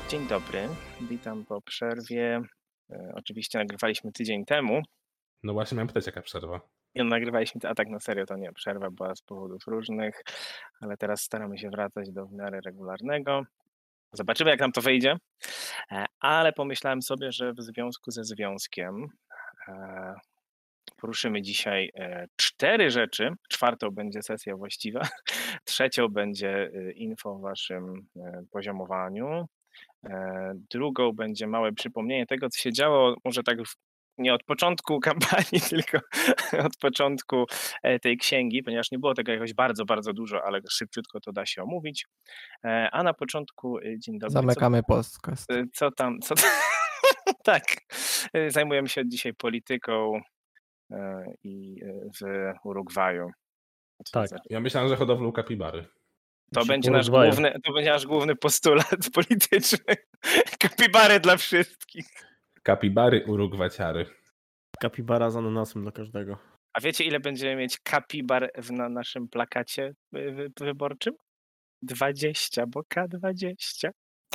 Dzień dobry, witam po przerwie. Oczywiście nagrywaliśmy tydzień temu. No właśnie miałem pytać, jaka przerwa. Nagrywaliśmy, a tak na serio to nie, przerwa była z powodów różnych, ale teraz staramy się wracać do w miarę regularnego. Zobaczymy, jak nam to wyjdzie, ale pomyślałem sobie, że w związku ze związkiem poruszymy dzisiaj 4 rzeczy. 4. będzie sesja właściwa, 3. będzie info o waszym poziomowaniu, 2. będzie małe przypomnienie tego, co się działo, może tak nie od początku kampanii, tylko od początku tej księgi, ponieważ nie było tego jakoś bardzo, bardzo dużo, ale szybciutko to da się omówić. A na początku, dzień dobry. Zamykamy podcast. Co tam? Tak, zajmujemy się dzisiaj polityką i w Urugwaju. Tak, ja myślałem, że hodowlą kapibary. To będzie nasz główny postulat polityczny. Kapibary dla wszystkich. Kapibary urugwaciary. Kapibara z ananasem dla każdego. A wiecie, ile będziemy mieć kapibar na naszym plakacie wyborczym? 20, bo K20.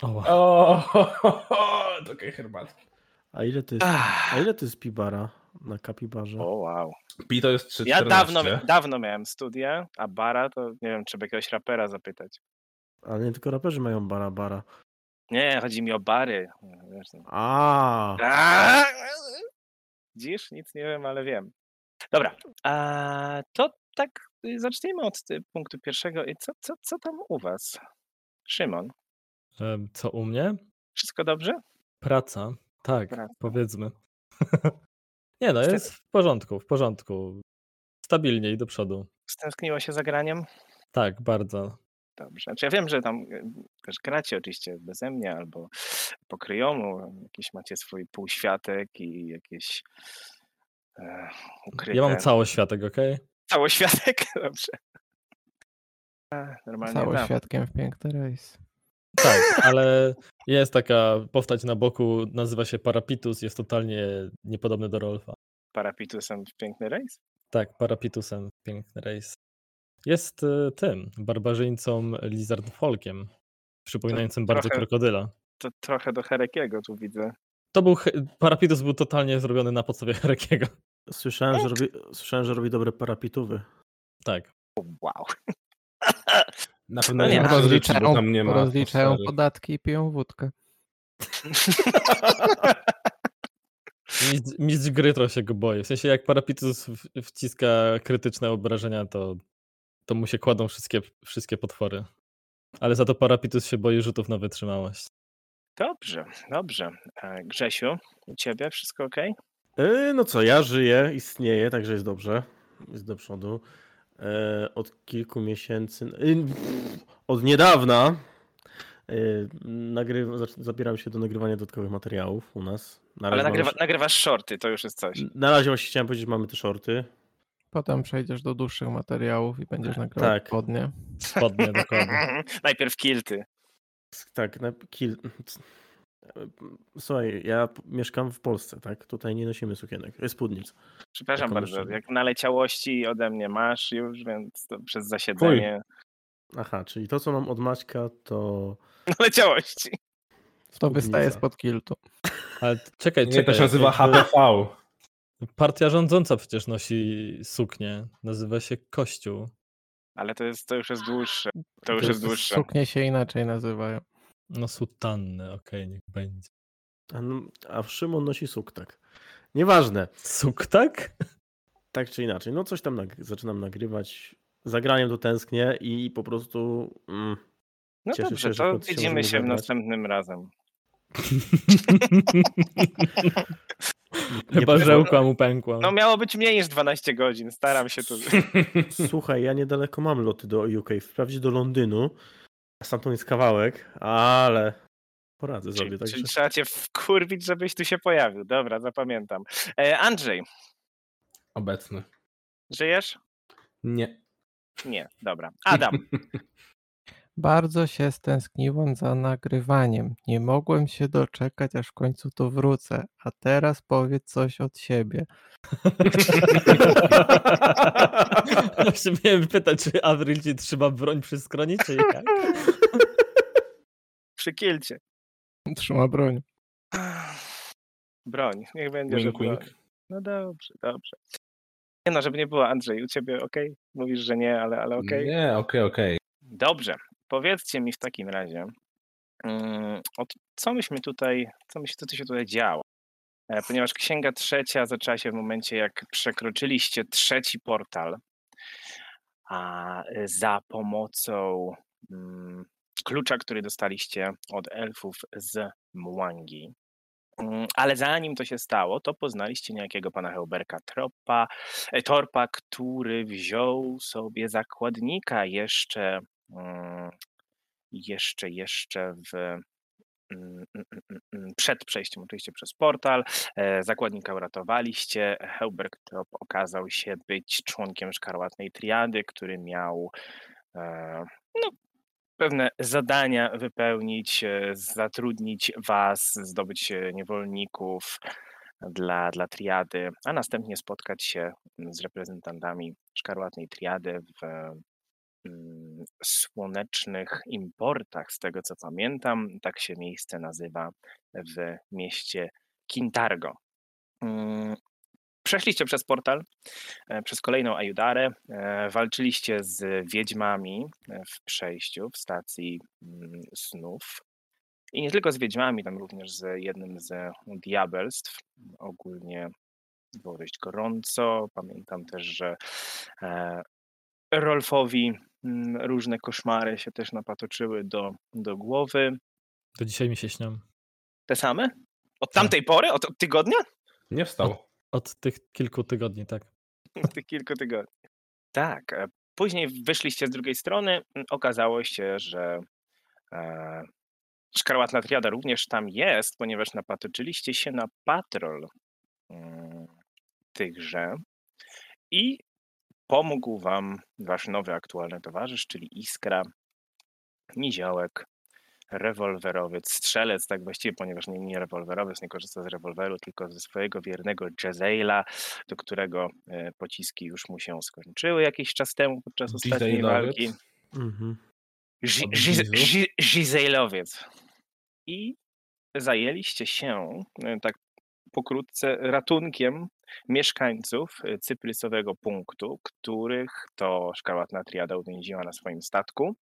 Takie herbatki. A ile to jest pibara na kapibarze? O wow. Pi to jest 3,14. Ja dawno miałem studia, a bara to nie wiem, trzeba jakiegoś rapera zapytać. Ale nie tylko raperzy mają bara. Nie, chodzi mi o bary. Wiesz, Dziś nic nie wiem, ale wiem. Dobra, to tak zacznijmy od punktu pierwszego. I co tam u was? Szymon? Co u mnie? Wszystko dobrze? Praca, tak, Praca. powiedzmy. Nie no, jest w porządku. Stabilnie i do przodu. Stęskniło się za graniem? Tak, bardzo. Dobrze. Znaczy ja wiem, że tam też gracie oczywiście beze mnie albo po kryjomu. Jakiś macie swój półświatek i jakieś ukryte... Ja mam całoświatek, okej? Całoświatek? Dobrze. Normalnie Całoświadkiem w piękny rejs. Tak, ale jest taka postać na boku, nazywa się Parapitus, jest totalnie niepodobny do Rolfa. Parapitusem w piękny rejs? Tak, Parapitusem piękny rejs. Jest tym, barbarzyńcą Lizard Folkiem, przypominającym bardzo krokodyla. To trochę do Herekiego tu widzę. Parapitus był totalnie zrobiony na podstawie Herekiego. Słyszałem, że robi dobre parapitówy. Tak. Wow. Na pewno nie, rozliczają podatki i piją wódkę. Mistrz gry trochę się go boi. W sensie jak Parapitus wciska krytyczne obrażenia, to mu się kładą wszystkie potwory. Ale za to Parapitus się boi rzutów na wytrzymałość. Dobrze. Grzesiu, u ciebie wszystko ok? No co, ja żyję, istnieję, także jest dobrze. Jest do przodu. Od kilku miesięcy, od niedawna zabieram się do nagrywania dodatkowych materiałów u nas. Ale nagrywasz shorty, to już jest coś. Na razie właśnie chciałem powiedzieć, że mamy te shorty. Potem przejdziesz do dłuższych materiałów i będziesz nagrywać spodnie. Spodnie, dokładnie. Najpierw kilty. Tak, Słuchaj, ja mieszkam w Polsce, tak? Tutaj nie nosimy sukienek, spódnic. Przepraszam bardzo, jak naleciałości ode mnie masz już, więc to przez zasiedzenie. Aha, czyli to, co mam od Maćka, to... Naleciałości. To wystaje spod kiltu. Ale czekaj. To się nazywa HPV. Partia rządząca przecież nosi suknię. Nazywa się Kościół. Ale to już jest dłuższe. Suknie się inaczej nazywają. No sutanny, okej, niech będzie. A Szymon nosi suktak. Nieważne. Suktak? Tak czy inaczej. No coś tam zaczynam nagrywać. Zagraniem to tęsknię i po prostu cieszę dobrze, się, że to widzimy się następnym razem. Chyba żełkła mu pękła. No miało być mniej niż 12 godzin. Staram się tu. Słuchaj, ja niedaleko mam loty do UK. Wprawdzie do Londynu. Stamtąd jest kawałek, ale poradzę sobie. Czyli trzeba cię wkurwić, żebyś tu się pojawił. Dobra, zapamiętam. Andrzej. Obecny. Żyjesz? Nie. Nie, dobra. Adam. Bardzo się stęskniłem za nagrywaniem. Nie mogłem się doczekać, aż w końcu tu wrócę. A teraz powiedz coś od siebie. Właśnie miałem pytać, czy Avril ci trzyma broń przy skroni, czy jak? Przy kilcie. Trzyma broń. Broń, niech będzie, że Wink, broń. wink. No dobrze, dobrze. Nie no, żeby nie było, Andrzej, u ciebie okej? Mówisz, że nie, ale okej? Nie, okej. Dobrze, powiedzcie mi w takim razie, co się tutaj działo? Ponieważ Księga Trzecia zaczęła się w momencie, jak przekroczyliście trzeci portal, a za pomocą klucza, który dostaliście od elfów z Mwangi. Ale zanim to się stało, to poznaliście niejakiego pana Heuberka Torpa, który wziął sobie zakładnika jeszcze przed przejściem oczywiście przez portal. Zakładnika uratowaliście. Heuberk Torp okazał się być członkiem szkarłatnej triady, który miał pewne zadania wypełnić, zatrudnić was, zdobyć niewolników dla triady, a następnie spotkać się z reprezentantami szkarłatnej triady w Słonecznych Importach, z tego co pamiętam. Tak się miejsce nazywa w mieście Kintargo. Przeszliście przez portal, przez kolejną Ajudarę, walczyliście z wiedźmami w przejściu, w stacji snów. I nie tylko z wiedźmami, tam również z jednym z diabelstw. Ogólnie było dość gorąco. Pamiętam też, że Rolfowi różne koszmary się też napatoczyły do głowy. To dzisiaj mi się śnią. Te same? Od tamtej pory? Od tygodnia? Nie wstał. Od tych kilku tygodni, tak. Od tych kilku tygodni. Tak. Później wyszliście z drugiej strony. Okazało się, że szkarłatna triada również tam jest, ponieważ napatoczyliście się na patrol tychże i pomógł wam wasz nowy aktualny towarzysz, czyli Iskra, Niziołek, rewolwerowiec, strzelec, tak właściwie, ponieważ nie rewolwerowiec, nie korzysta z rewolweru, tylko ze swojego wiernego Jezreela, do którego pociski już mu się skończyły jakiś czas temu podczas ostatniej walki. Jezreelowiec. I zajęliście się tak pokrótce ratunkiem mieszkańców cyprysowego punktu, których to szkarłatna triada uwięziła na swoim statku.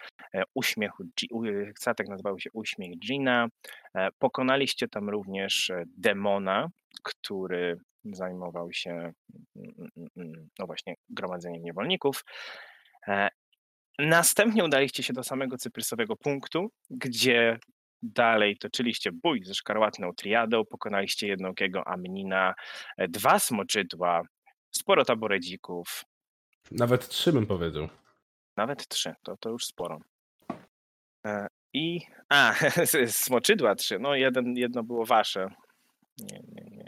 Statek nazywał się Uśmiech Dżina. Pokonaliście tam również demona, który zajmował się no właśnie gromadzeniem niewolników. Następnie udaliście się do samego cyprysowego punktu, gdzie dalej toczyliście bój ze szkarłatną triadą, pokonaliście jednookiego Amnina, 2 smoczydła, sporo taboredzików. Nawet 3 bym powiedział. Nawet 3, to już sporo. Smoczydła 3, no jedno było wasze. Nie.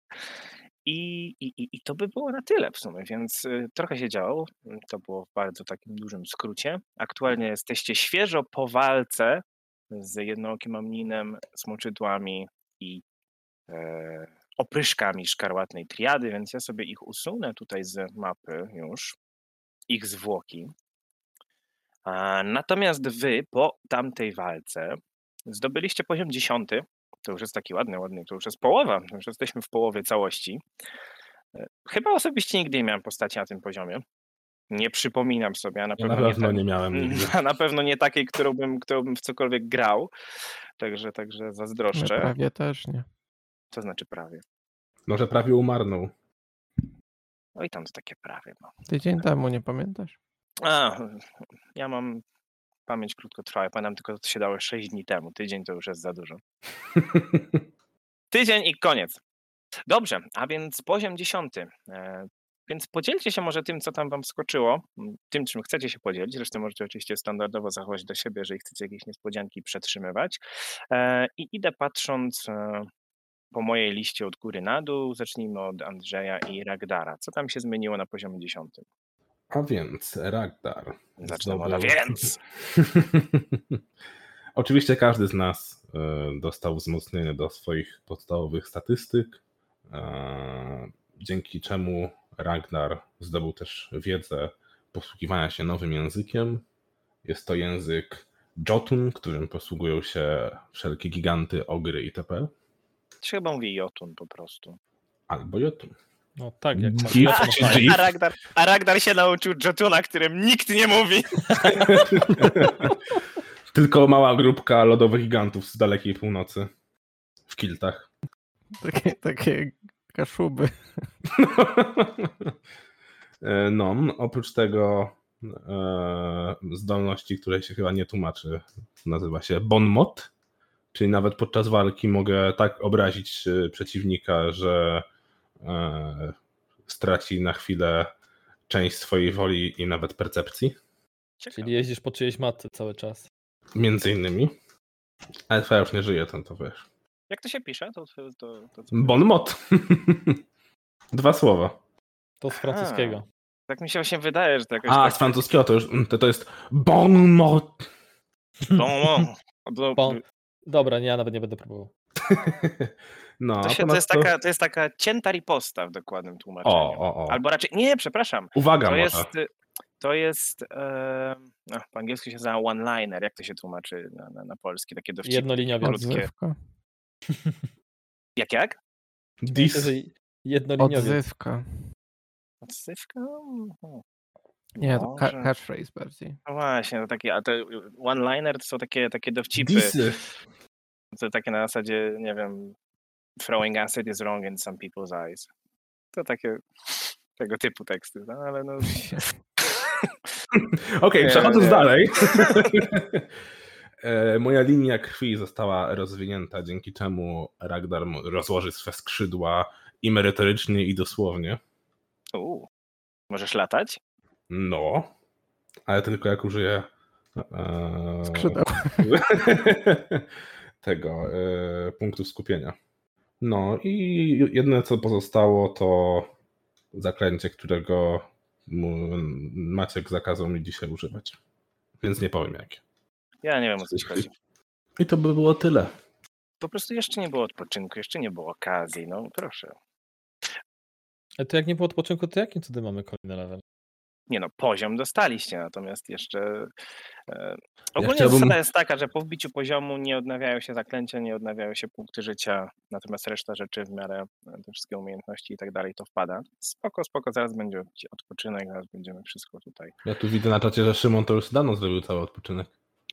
I to by było na tyle w sumie, więc trochę się działo. To było w bardzo takim dużym skrócie. Aktualnie jesteście świeżo po walce z jednookim Amninem, smoczydłami i opryszkami szkarłatnej triady, więc ja sobie ich usunę tutaj z mapy już, ich zwłoki. Natomiast wy po tamtej walce zdobyliście poziom 10. To już jest taki ładny, to już jest połowa, to już jesteśmy w połowie całości. Chyba osobiście nigdy nie miałem postaci na tym poziomie. Nie przypominam sobie, a na pewno nie miałem nigdy. A na pewno nie takiej, którą bym w cokolwiek grał. Także My zazdroszczę. prawie też nie. To znaczy prawie. Może prawie umarnął. Oj, tam to takie prawie. No. Tydzień temu, nie pamiętasz? Ja mam pamięć krótkotrwała. Pamiętam tylko, to się dało 6 dni temu. Tydzień to już jest za dużo. Tydzień i koniec. Dobrze, a więc poziom 10. Więc podzielcie się może tym, co tam wam skoczyło, tym, czym chcecie się podzielić. Zresztą możecie oczywiście standardowo zachować do siebie, jeżeli chcecie jakieś niespodzianki przetrzymywać. I idę patrząc po mojej liście od góry na dół. Zacznijmy od Andrzeja i Ragdara. Co tam się zmieniło na poziomie 10? A więc Ragdar Zacznę od więc. Oczywiście każdy z nas dostał wzmocnienie do swoich podstawowych statystyk, dzięki czemu Ragnar zdobył też wiedzę posługiwania się nowym językiem. Jest to język Jotun, którym posługują się wszelkie giganty, ogry itp. To się chyba mówi Jotun po prostu. Albo Jotun. No tak, jak masz Dziw Jotun czy fajny. dziw? A Ragnar się nauczył Jotuna, którym nikt nie mówi. Tylko mała grupka lodowych gigantów z dalekiej północy. W kiltach. Takie kaszuby. No, oprócz tego zdolności, której się chyba nie tłumaczy, nazywa się Bon mot, czyli nawet podczas walki mogę tak obrazić przeciwnika, że straci na chwilę część swojej woli i nawet percepcji. Czyli jeździsz po czyjejś matce cały czas. Między innymi. Ale twoja już nie żyje, to wiesz. Jak to się pisze? To Bon mot. 2 słowa. To z francuskiego. Tak mi się właśnie wydaje, że to jakoś A, tak... z francuskiego to jest Bon mot. Dobra, ja nawet nie będę próbował. No, To jest taka cięta riposta w dokładnym tłumaczeniu. O. Albo raczej... Nie, przepraszam. Uwaga, To jest po angielsku się nazywa one-liner. Jak to się tłumaczy na polski? Takie dowcipy. Jednoliniowiec. Krótkie. Odzywka. Jak? Myślę, że jednoliniowiec. Odzywka. Odsywka? Nie, to Może. catchphrase bardziej. No właśnie, to takie, a te one-liner to są takie dowcipy. Disy. To takie na zasadzie, nie wiem, throwing acid is wrong in some people's eyes. To takie tego typu teksty, no, ale no... Okej, przechodząc nie. dalej. Moja linia krwi została rozwinięta, dzięki czemu Ragnar rozłoży swe skrzydła i merytorycznie, i dosłownie. Możesz latać? No, ale tylko jak użyję Skrzydeł. tego punktu skupienia. No i jedyne co pozostało to zaklęcie, którego Maciek zakazał mi dzisiaj używać. Więc nie powiem jakie. Ja nie wiem, o co ci chodzi. I to by było tyle. Po prostu jeszcze nie było odpoczynku, jeszcze nie było okazji, no proszę. Ale to jak nie było odpoczynku, to jakim cudem mamy kolejny level? Nie no, poziom dostaliście, natomiast jeszcze... Ogólnie chciałbym- zasada jest taka, że po wbiciu poziomu nie odnawiają się zaklęcia, nie odnawiają się punkty życia, natomiast reszta rzeczy w miarę te wszystkie umiejętności i tak dalej to wpada. Spoko, zaraz będzie odpoczynek, zaraz będziemy wszystko tutaj. Ja tu widzę na czacie, że Szymon to już dawno zrobił cały odpoczynek.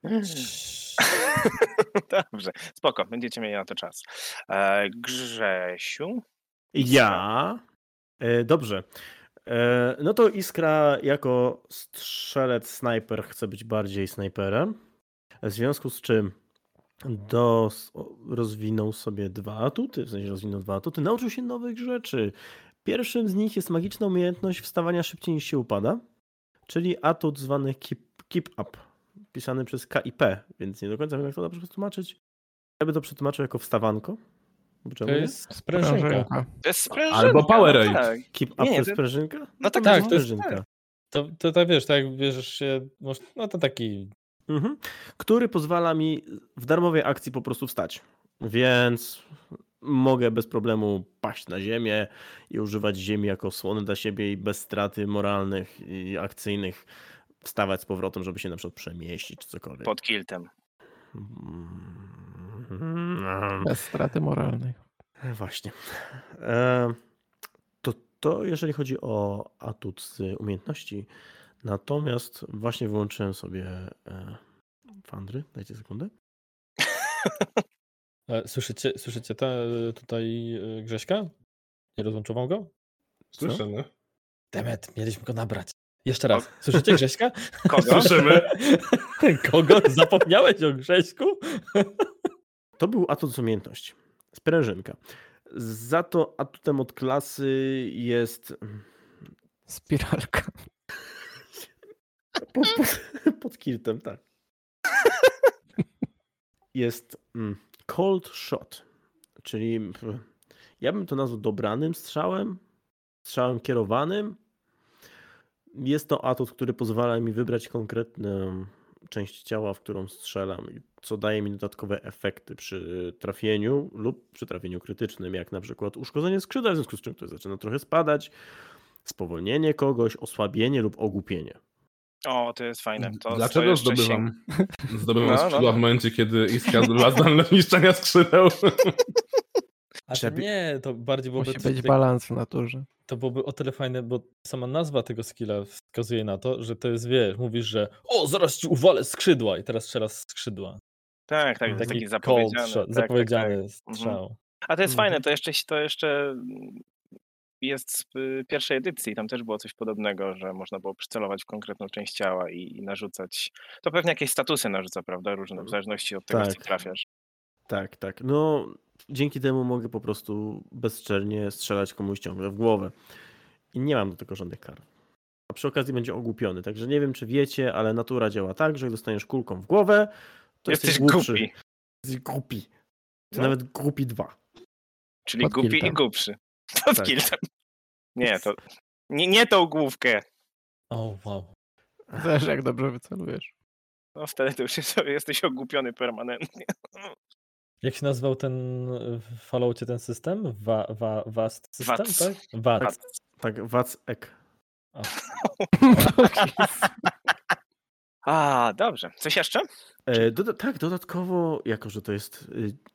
Dobrze, spoko, będziecie mieli na to czas. Grzesiu? Ja? Dobrze. No to Iskra jako strzelec, snajper chce być bardziej snajperem. W związku z czym rozwinął sobie 2 atuty, nauczył się nowych rzeczy. Pierwszym z nich jest magiczna umiejętność wstawania szybciej niż się upada, czyli atut zwany keep up, pisany przez KIP, więc nie do końca wiem jak to dobrze przetłumaczyć. Ja bym to przetłumaczył jako wstawanko. To jest sprężynka. To jest sprężynka. Albo Powerade. No tak. Keep up Nie, to jest to- sprężynka? No tak, Tak, to to jest- sprężynka. To tak wiesz, tak jak bierzesz się, no to taki... Mhm. Który pozwala mi w darmowej akcji po prostu wstać. Więc mogę bez problemu paść na ziemię i używać ziemi jako osłony dla siebie i bez straty moralnych i akcyjnych wstawać z powrotem, żeby się na przykład przemieścić czy cokolwiek. pod kiltem. Bez straty moralnej. Właśnie. To jeżeli chodzi o atut z umiejętności. Natomiast właśnie wyłączyłem sobie Fandry. Dajcie sekundę. Słyszycie tutaj Grześka? Nie rozłączował go? Słyszymy. Demet, mieliśmy go nabrać. Jeszcze raz. Słyszycie Grześka? Kogo? Słyszymy. Kogo? Zapomniałeś o Grześku? To był atut z umiejętności. Sprężynka. Za to atutem od klasy jest Spiralka. pod kiltem, tak. Jest cold shot, czyli ja bym to nazwał dobranym strzałem kierowanym. Jest to atut, który pozwala mi wybrać konkretną część ciała, w którą strzelam, co daje mi dodatkowe efekty przy trafieniu lub przy trafieniu krytycznym, jak na przykład uszkodzenie skrzydła, w związku z czym ktoś zaczyna trochę spadać, spowolnienie kogoś, osłabienie lub ogłupienie. O, to jest fajne. To Dlaczego jeszcze zdobywam No, skrzydła no. w momencie, kiedy Iskra zdobywa zdolność niszczenia skrzydeł? A to Żeby- nie, to bardziej byłoby Musi być balans w naturze. to byłoby o tyle fajne, bo sama nazwa tego skilla wskazuje na to, że to jest, wiesz, mówisz, że o, zaraz ci uwalę skrzydła i teraz strzelasz skrzydła. Tak, to jest Taki taki cold zapowiedziany. shot, Tak. zapowiedziany strzał. A to jest Mhm. fajne, to jeszcze jest z pierwszej edycji, tam też było coś podobnego, że można było przycelować w konkretną część ciała i narzucać. To pewnie jakieś statusy narzuca, prawda? Różne, w zależności od tego, w co Tak. trafiasz. Tak. No, dzięki temu mogę po prostu bezczelnie strzelać komuś ciągle w głowę. I nie mam do tego żadnych kar. A przy okazji będzie ogłupiony. Także nie wiem, czy wiecie, ale natura działa tak, że jak dostaniesz kulką w głowę, to Jesteś głupszy. głupi, Jesteś głupi. Ty No. nawet głupi 2. czyli Pod głupi i kiltem. głupszy. Pod Tak. kiltem. Nie, to nie tą główkę. O, wow. Zależy jak dobrze wycelujesz. No wtedy to już jesteś ogłupiony permanentnie. Jak się nazywał ten w Falloutie ten system? Vast system, Vats. tak? VAT. Tak, Wacek. A, dobrze. Coś jeszcze? Tak, dodatkowo, jako że to jest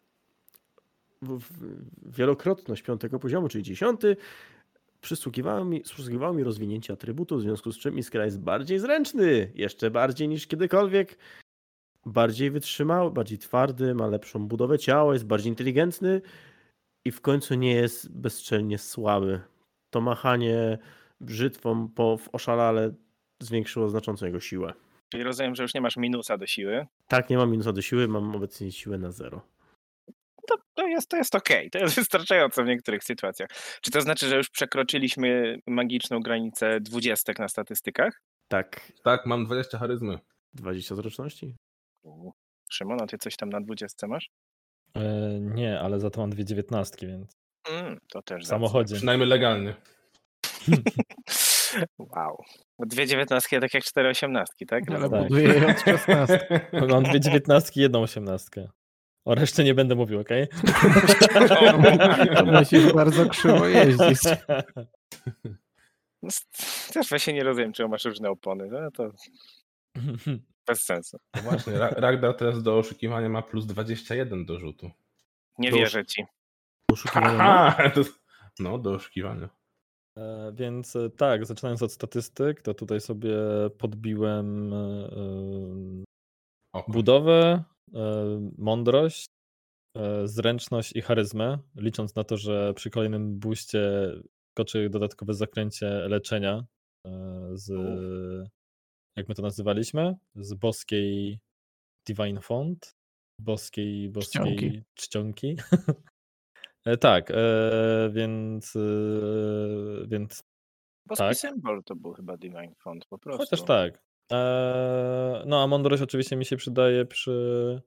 wielokrotność 5. poziomu, czyli 10, przysługiwało mi rozwinięcie atrybutu, w związku z czym Iskra jest bardziej zręczny, jeszcze bardziej niż kiedykolwiek, bardziej wytrzymały, bardziej twardy, ma lepszą budowę ciała, jest bardziej inteligentny i w końcu nie jest bezczelnie słaby. To machanie brzytwą w oszalale zwiększyło znacząco jego siłę. Czyli rozumiem, że już nie masz minusa do siły. Tak, nie mam minusa do siły, mam obecnie siłę na 0. To jest okej. To jest wystarczająco w niektórych sytuacjach. Czy to znaczy, że już przekroczyliśmy magiczną granicę 20 na statystykach? Tak, Tak, mam 20 charyzmy. 20 zręczności. Szymon, a ty coś tam na 20 masz? Nie, ale za to mam 2 19, więc To też w samochodzie. Przynajmniej legalnie. Wow. 2 19 tak jak 4 18, tak? Ale Tak. buduję je od 16. Mam 2 19 i 1 18. O reszcie nie będę mówił, okej? To musisz bardzo krzywo jeździć. No, też właśnie nie rozumiem, czemu masz różne opony. No to bez sensu. No właśnie, Ragnar teraz do oszukiwania ma plus 21 do rzutu. Nie Proszę. wierzę ci. Poszukiwania ma? Aha! No, do oszukiwania. Więc tak, zaczynając od statystyk, to tutaj sobie podbiłem Oko. budowę, mądrość, zręczność i charyzmę, licząc na to, że przy kolejnym booście skoczy dodatkowe zaklęcie leczenia z, jak my to nazywaliśmy, z boskiej Divine Font, boskiej czcionki. Tak, więc Boski tak. symbol to był chyba Divine Font po prostu. Chociaż tak. No a mądrość oczywiście mi się przydaje przy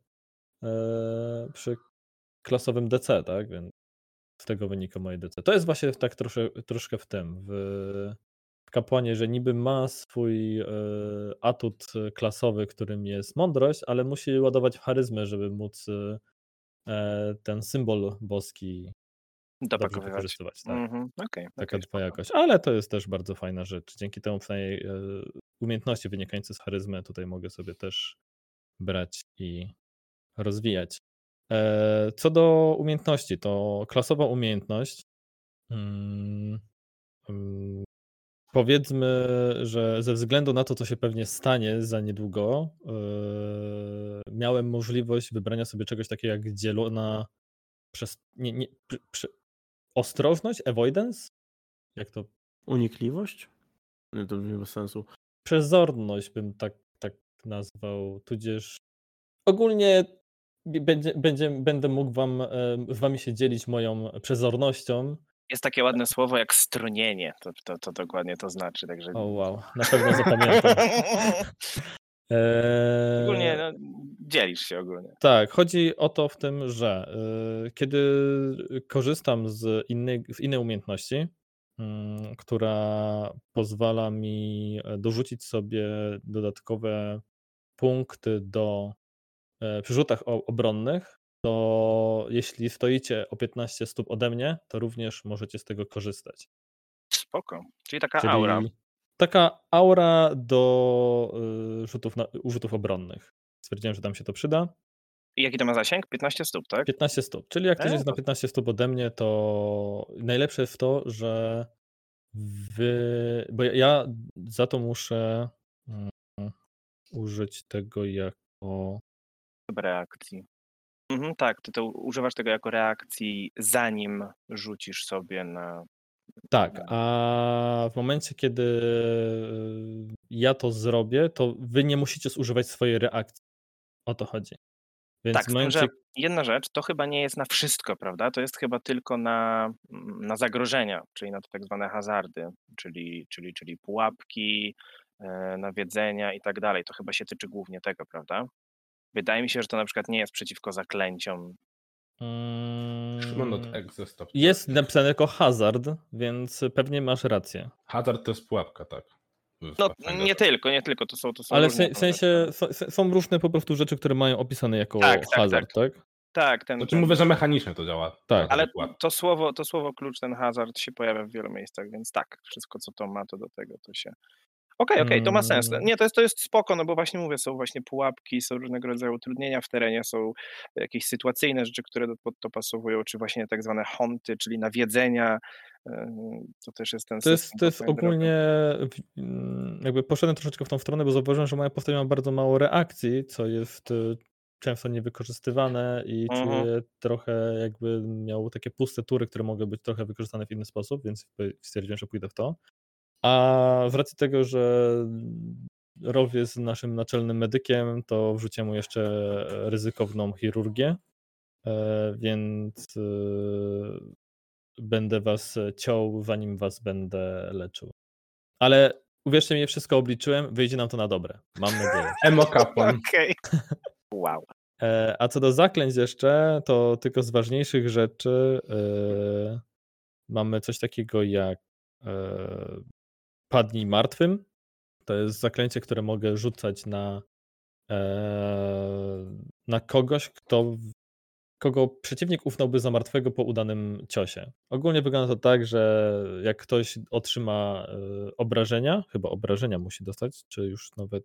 klasowym DC, tak? Więc z tego wynika moje DC. To jest właśnie tak troszkę w tym. W kapłanie, że niby ma swój atut klasowy, którym jest mądrość, ale musi ładować w charyzmę, żeby móc ten symbol boski dobrze Dopakowywać. wykorzystywać. Tak. Okej, Taka spoko. dwojakość. Ale to jest też bardzo fajna rzecz. Dzięki temu przynajmniej umiejętności wynikające z charyzmy tutaj mogę sobie też brać i rozwijać. Co do umiejętności, to klasowa umiejętność. Powiedzmy, że ze względu na to, co się pewnie stanie za niedługo, miałem możliwość wybrania sobie czegoś takiego jak dzielona przez ostrożność, avoidance? Jak to? Unikliwość? Nie, to nie bez sensu. Przezorność bym tak nazwał, tudzież ogólnie będę mógł z wami się dzielić moją przezornością. Jest takie ładne słowo jak stronienie. To dokładnie to znaczy. Także... O wow, na pewno zapamiętam. Ogólnie dzielisz się ogólnie. Tak, chodzi o to w tym, że kiedy korzystam z innej umiejętności, która pozwala mi dorzucić sobie dodatkowe punkty przy rzutach obronnych, to jeśli stoicie o 15 stóp ode mnie, to również możecie z tego korzystać. Spoko. Czyli taka aura. taka aura do rzutów obronnych. Stwierdziłem, że tam się to przyda. I jaki to ma zasięg? 15 stóp, tak? 15 stóp. Czyli jak ktoś jest na to- 15 stóp ode mnie, to najlepsze jest to, że bo ja za to muszę użyć tego jako... reakcji. Tak, ty to używasz tego jako reakcji, zanim rzucisz sobie na... Tak, a w momencie, kiedy ja to zrobię, to wy nie musicie zużywać swojej reakcji. O to chodzi. Więc Tak, w z tym, momencie... że jedna rzecz, to chyba nie jest na wszystko, prawda? To jest chyba tylko na zagrożenia, czyli na te tak zwane hazardy, czyli pułapki, nawiedzenia i tak dalej. To chyba się tyczy głównie tego, prawda? Wydaje mi się, że to na przykład nie jest przeciwko zaklęciom. Szymon not exist. Jest napisane jako hazard, więc pewnie masz rację. Hazard to jest pułapka, tak. No nie tylko, to są Ale różne w sensie rzeczy. są różne po prostu rzeczy, które mają opisane jako Tak, hazard, tak? Tak, Znaczy mówię, że mechanicznie to działa. Tak. Ale pułapka. to słowo klucz, ten hazard się pojawia w wielu miejscach, więc tak, wszystko co to ma, to do tego to się... Okej, to ma sens. Nie, to jest spoko, no bo właśnie mówię, są właśnie pułapki, są różnego rodzaju utrudnienia w terenie, są jakieś sytuacyjne rzeczy, które pod to pasowują, czy właśnie tak zwane haunty, czyli nawiedzenia, to też jest ten To jest system. ogólnie, jakby poszedłem troszeczkę w tą stronę, bo zauważyłem, że moja postać ma bardzo mało reakcji, co jest często niewykorzystywane i czuję trochę jakby miał takie puste tury, które mogły być trochę wykorzystane w inny sposób, więc stwierdziłem, że pójdę w to. A z racji tego, że Rolf jest naszym naczelnym medykiem, to wrzuciłem mu jeszcze ryzykowną chirurgię, więc będę was ciął, zanim was będę leczył. Ale uwierzcie mi, wszystko obliczyłem, wyjdzie nam to na dobre. Mam nadzieję. Emo kapłan. Okej. Wow. A co do zaklęć jeszcze, to tylko z ważniejszych rzeczy mamy coś takiego jak padnij martwym. To jest zaklęcie, które mogę rzucać na kogoś, kogo przeciwnik uznałby za martwego po udanym ciosie. Ogólnie wygląda to tak, że jak ktoś otrzyma obrażenia, chyba obrażenia musi dostać, czy już nawet...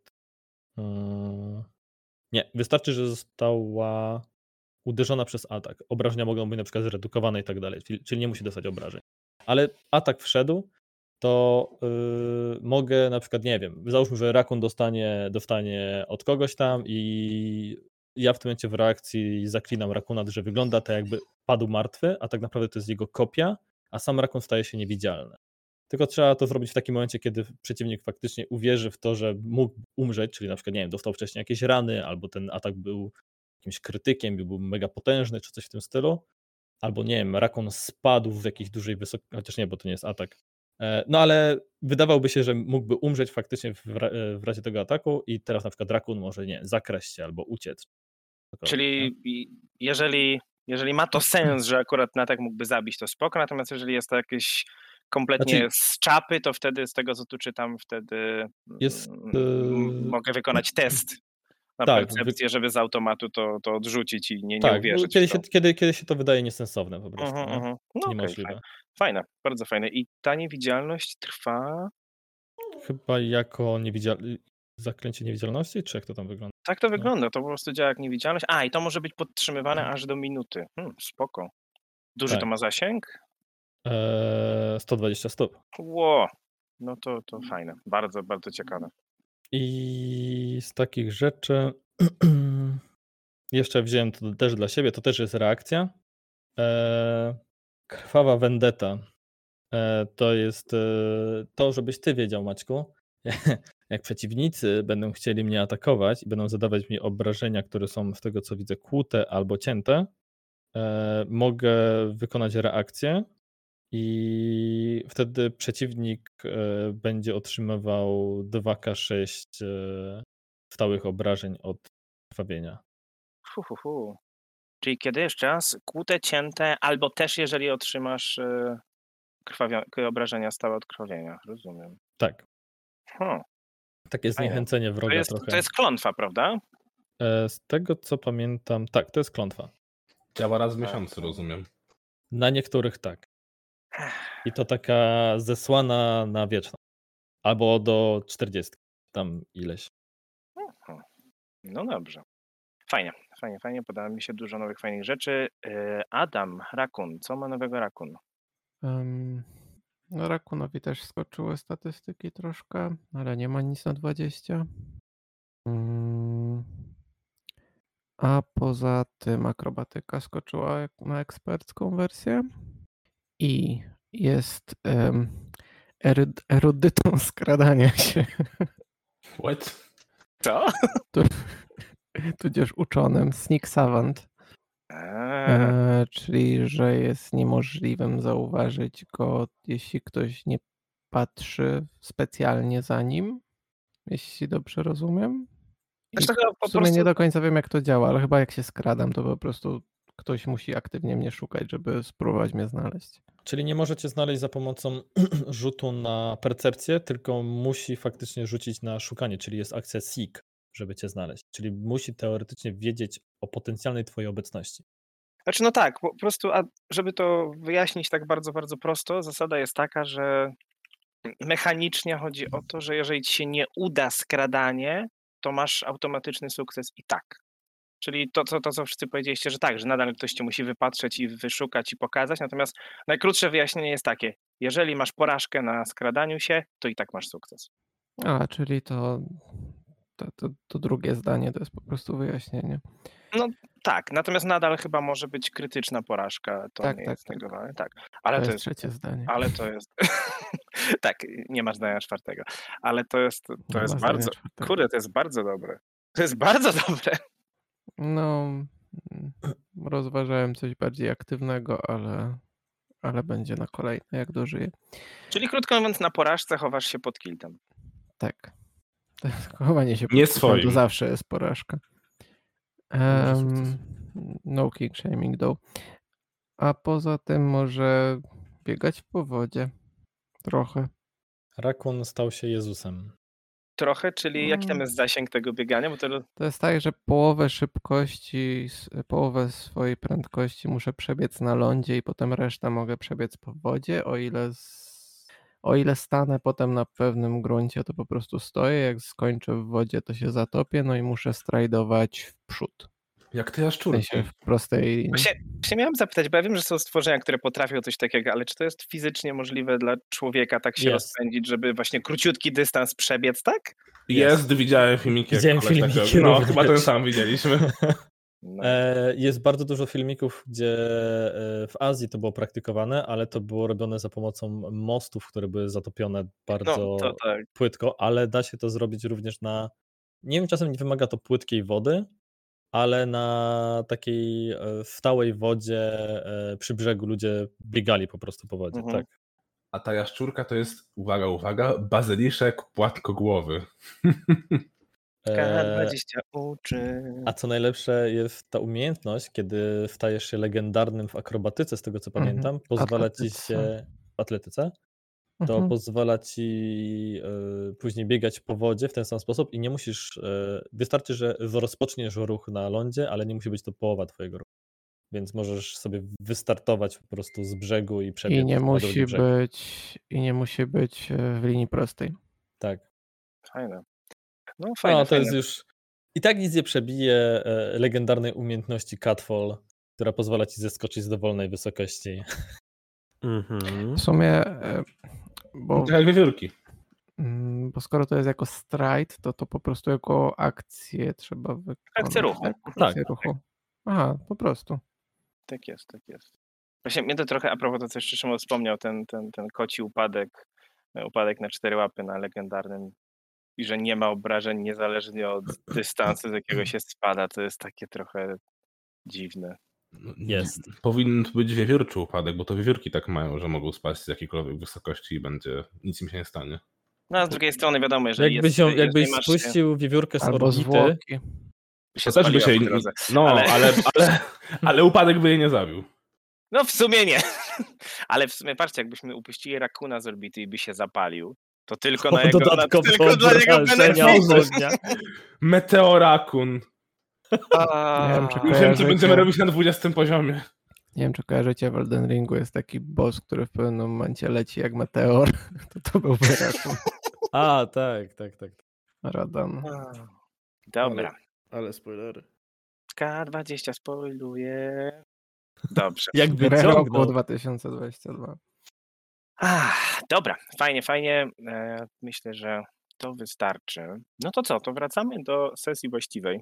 Nie, wystarczy, że została uderzona przez atak. Obrażenia mogą być na przykład zredukowane i tak dalej, czyli nie musi dostać obrażeń. Ale atak wszedł, to mogę na przykład, nie wiem, załóżmy, że rakun dostanie od kogoś tam i ja w tym momencie w reakcji zaklinam rakuna, że wygląda to jakby padł martwy, a tak naprawdę to jest jego kopia, a sam rakun staje się niewidzialny. Tylko trzeba to zrobić w takim momencie, kiedy przeciwnik faktycznie uwierzy w to, że mógł umrzeć, czyli na przykład, nie wiem, dostał wcześniej jakieś rany, albo ten atak był jakimś krytykiem, był mega potężny, czy coś w tym stylu, albo nie wiem, rakun spadł w jakiejś dużej wysokości, chociaż nie, bo to nie jest atak. No ale wydawałoby się, że mógłby umrzeć faktycznie w razie tego ataku i teraz na przykład rakun może, nie, zakraść się albo uciec. Czyli jeżeli ma to sens, że akurat na atak mógłby zabić, to spoko, natomiast jeżeli jest to jakieś kompletnie z czapy, to wtedy z tego, co tu czytam, wtedy mogę wykonać test na percepcję, żeby z automatu to odrzucić i nie uwierzyć w to. Kiedy się to wydaje niesensowne po prostu. No niemożliwe. Fajne, bardzo fajne. I ta niewidzialność trwa... Chyba jako zaklęcie niewidzialności, czy jak to tam wygląda? Tak to wygląda, to po prostu działa jak niewidzialność. I to może być podtrzymywane aż do minuty. Spoko. Duży to ma zasięg? 120 stóp. Ło, no to fajne. Bardzo, bardzo ciekawe. I z takich rzeczy jeszcze wziąłem to też dla siebie, to też jest reakcja. Krwawa vendetta. To jest to, żebyś ty wiedział, Maćku, jak przeciwnicy będą chcieli mnie atakować i będą zadawać mi obrażenia, które są z tego co widzę kłute albo cięte, mogę wykonać reakcję i wtedy przeciwnik będzie otrzymywał 2k6 stałych obrażeń od krwawienia. Czyli kiedy jeszcze raz? Kłute, cięte, albo też jeżeli otrzymasz obrażenia stałe od krwawienia. Rozumiem. Tak. Takie zniechęcenie wroga trochę. To jest klątwa, prawda? Z tego co pamiętam, tak, to jest klątwa. Działa raz w miesiącu, rozumiem. Na niektórych tak. I to taka zesłana na wieczną. Albo do 40, tam ileś. Mhm. No dobrze. Fajnie. Podoba mi się dużo nowych, fajnych rzeczy. Adam, Rakun. Co ma nowego Rakun? No Rakunowi też skoczyły statystyki troszkę, ale nie ma nic na 20. A poza tym akrobatyka skoczyła na ekspercką wersję i jest erudytą skradania się, What? Co? tudzież uczonym, sneak savant, czyli że jest niemożliwym zauważyć go, jeśli ktoś nie patrzy specjalnie za nim, jeśli dobrze rozumiem. I Znaczy, to po w sumie nie prostu do końca wiem, jak to działa, ale chyba jak się skradam, to po prostu ktoś musi aktywnie mnie szukać, żeby spróbować mnie znaleźć. Czyli nie możecie znaleźć za pomocą rzutu na percepcję, tylko musi faktycznie rzucić na szukanie, czyli jest akcja seek, żeby cię znaleźć. Czyli musi teoretycznie wiedzieć o potencjalnej twojej obecności. Znaczy, no tak, po prostu, żeby to wyjaśnić tak bardzo, bardzo prosto, zasada jest taka, że mechanicznie chodzi o to, że jeżeli ci się nie uda skradanie, to masz automatyczny sukces i tak. Czyli to, co wszyscy powiedzieliście, że tak, że nadal ktoś cię musi wypatrzeć i wyszukać i pokazać, natomiast najkrótsze wyjaśnienie jest takie, jeżeli masz porażkę na skradaniu się, to i tak masz sukces. A, czyli to drugie zdanie to jest po prostu wyjaśnienie. No tak, natomiast nadal chyba może być krytyczna porażka, to Tak, nie tak, jest tak. negowane. Tak, ale To jest trzecie zdanie. Ale to jest. Tak, nie masz zdania czwartego. Ale to jest Nie ma zdania bardzo. czwartego. Kurde, to jest bardzo dobre. To jest bardzo dobre. No, rozważałem coś bardziej aktywnego, ale będzie na kolejne, jak dożyję. Czyli krótko mówiąc, na porażce chowasz się pod kiltem. Tak. Chowanie się Nie pod kiltem to swoim. zawsze jest porażka. No king shaming though. A poza tym może biegać po wodzie. Trochę. Rakun stał się Jezusem. Trochę, czyli jaki tam jest zasięg tego biegania? Bo To jest tak, że połowę szybkości, połowę swojej prędkości muszę przebiec na lądzie i potem resztę mogę przebiec po wodzie. O ile stanę potem na pewnym gruncie, to po prostu stoję. Jak skończę w wodzie, to się zatopię, no i muszę strajdować w przód. Jak te W jaszczurki. sensie w prostej linii. Właśnie miałem zapytać, bo ja wiem, że są stworzenia, które potrafią coś takiego, ale czy to jest fizycznie możliwe dla człowieka tak się Jest. rozpędzić, żeby właśnie króciutki dystans przebiec, tak? Jest, widziałem filmiki. jak Widziałem koleś tak filmiki robi. No, również. chyba ten sam widzieliśmy. No. Jest bardzo dużo filmików, gdzie w Azji to było praktykowane, ale to było robione za pomocą mostów, które były zatopione bardzo No, to tak. płytko, ale da się to zrobić również na, nie wiem, czasem nie wymaga to płytkiej wody, ale na takiej stałej wodzie przy brzegu ludzie biegali po prostu po wodzie, Mhm. tak. A ta jaszczurka to jest, uwaga, bazyliszek płatkogłowy. K20 uczy. A co najlepsze jest ta umiejętność, kiedy stajesz się legendarnym w akrobatyce, z tego co pamiętam, pozwala ci się w atletyce, to pozwala ci później biegać po wodzie w ten sam sposób i nie musisz, wystarczy, że rozpoczniesz ruch na lądzie, ale nie musi być to połowa twojego ruchu. Więc możesz sobie wystartować po prostu z brzegu i przebiec I nie na drugi brzeg. nie musi być w linii prostej. Tak. Fajne. No fajne, No, to fajne. jest już... I tak nic nie przebije legendarnej umiejętności Catfall, która pozwala ci zeskoczyć z dowolnej wysokości. W sumie, bo Tak jak wiewiórki. Bo skoro to jest jako stride, to po prostu jako akcję trzeba wykonać. Akcję ruchu. Tak. Akcję ruchu. Aha, po prostu. Tak jest, tak jest. Właśnie mnie to trochę, a propos to, co jeszcze Szymon wspomniał, ten koci upadek na 4 łapy na legendarnym i że nie ma obrażeń niezależnie od dystansu, z jakiego się spada, to jest takie trochę dziwne. Jest. Powinien tu być wiewiórczy upadek, bo to wiewiórki tak mają, że mogą spaść z jakiejkolwiek wysokości i nic im się nie stanie. No a z drugiej strony wiadomo, jeżeli Jakbyś jeżeli masz się- spuścił wiewiórkę z Albo orbity, zwłoki. się To też by spaliła się... po drodze. No, Ale- ale upadek by jej nie zabił. No w sumie nie. Ale w sumie patrzcie, jakbyśmy upuścili rakuna z orbity i by się zapalił, to tylko na jego, dodatkowe tylko dla niego obrażenia benefitu. od ognia. Meteorakun. A, Nie wiem, czy Już wiem, co Kojarzycie? będziemy robić na 20 poziomie. Nie wiem, czy kojarzycie, w Elden Ringu jest taki boss, który w pewnym momencie leci jak meteor. To byłby Rakun. A, tak. Radan. Dobra. Ale spoilery. K20 spoiluje. Dobrze. Jakby Grę roku ciągnął. 2022. Dobra, fajnie. Myślę, że to wystarczy. No to co, to wracamy do sesji właściwej.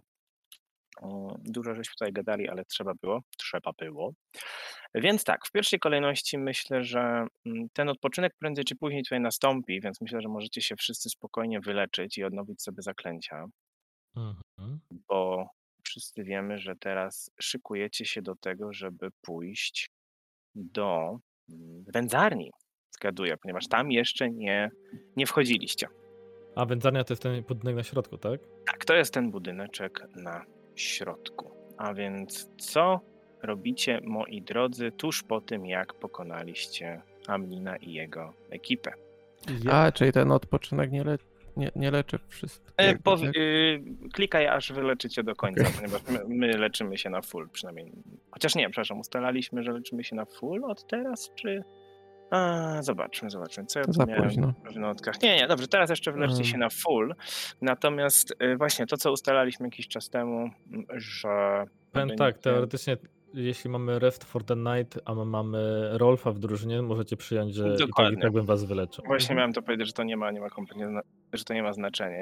Dużo żeśmy tutaj gadali, ale trzeba było. Więc tak, w pierwszej kolejności myślę, że ten odpoczynek prędzej czy później tutaj nastąpi, więc myślę, że możecie się wszyscy spokojnie wyleczyć i odnowić sobie zaklęcia, Mhm. bo wszyscy wiemy, że teraz szykujecie się do tego, żeby pójść do wędzarni, zgaduję, ponieważ tam jeszcze nie wchodziliście. A wędzarnia to jest ten budynek na środku, tak? Tak, to jest ten budyneczek na środku. A więc co robicie, moi drodzy, tuż po tym, jak pokonaliście Amnina i jego ekipę? A, czyli ten odpoczynek nie leczy wszystkiego. Tak? Klikaj, aż wyleczycie do końca, Okej. ponieważ my leczymy się na full przynajmniej. Chociaż nie, przepraszam, ustalaliśmy, że leczymy się na full od teraz, czy... Zobaczmy, co ja tu Za miałem późno. w notkach. Nie, dobrze, teraz jeszcze wyleczcie się na full. Natomiast właśnie to, co ustalaliśmy jakiś czas temu, że... Powiem będziecie- tak, teoretycznie jeśli mamy Rest for the Night, a my mamy Rolfa w drużynie, możecie przyjąć, że Dokładnie. i tak bym was wyleczył. Właśnie miałem to powiedzieć, że to nie ma kompletnie, że to nie ma znaczenia.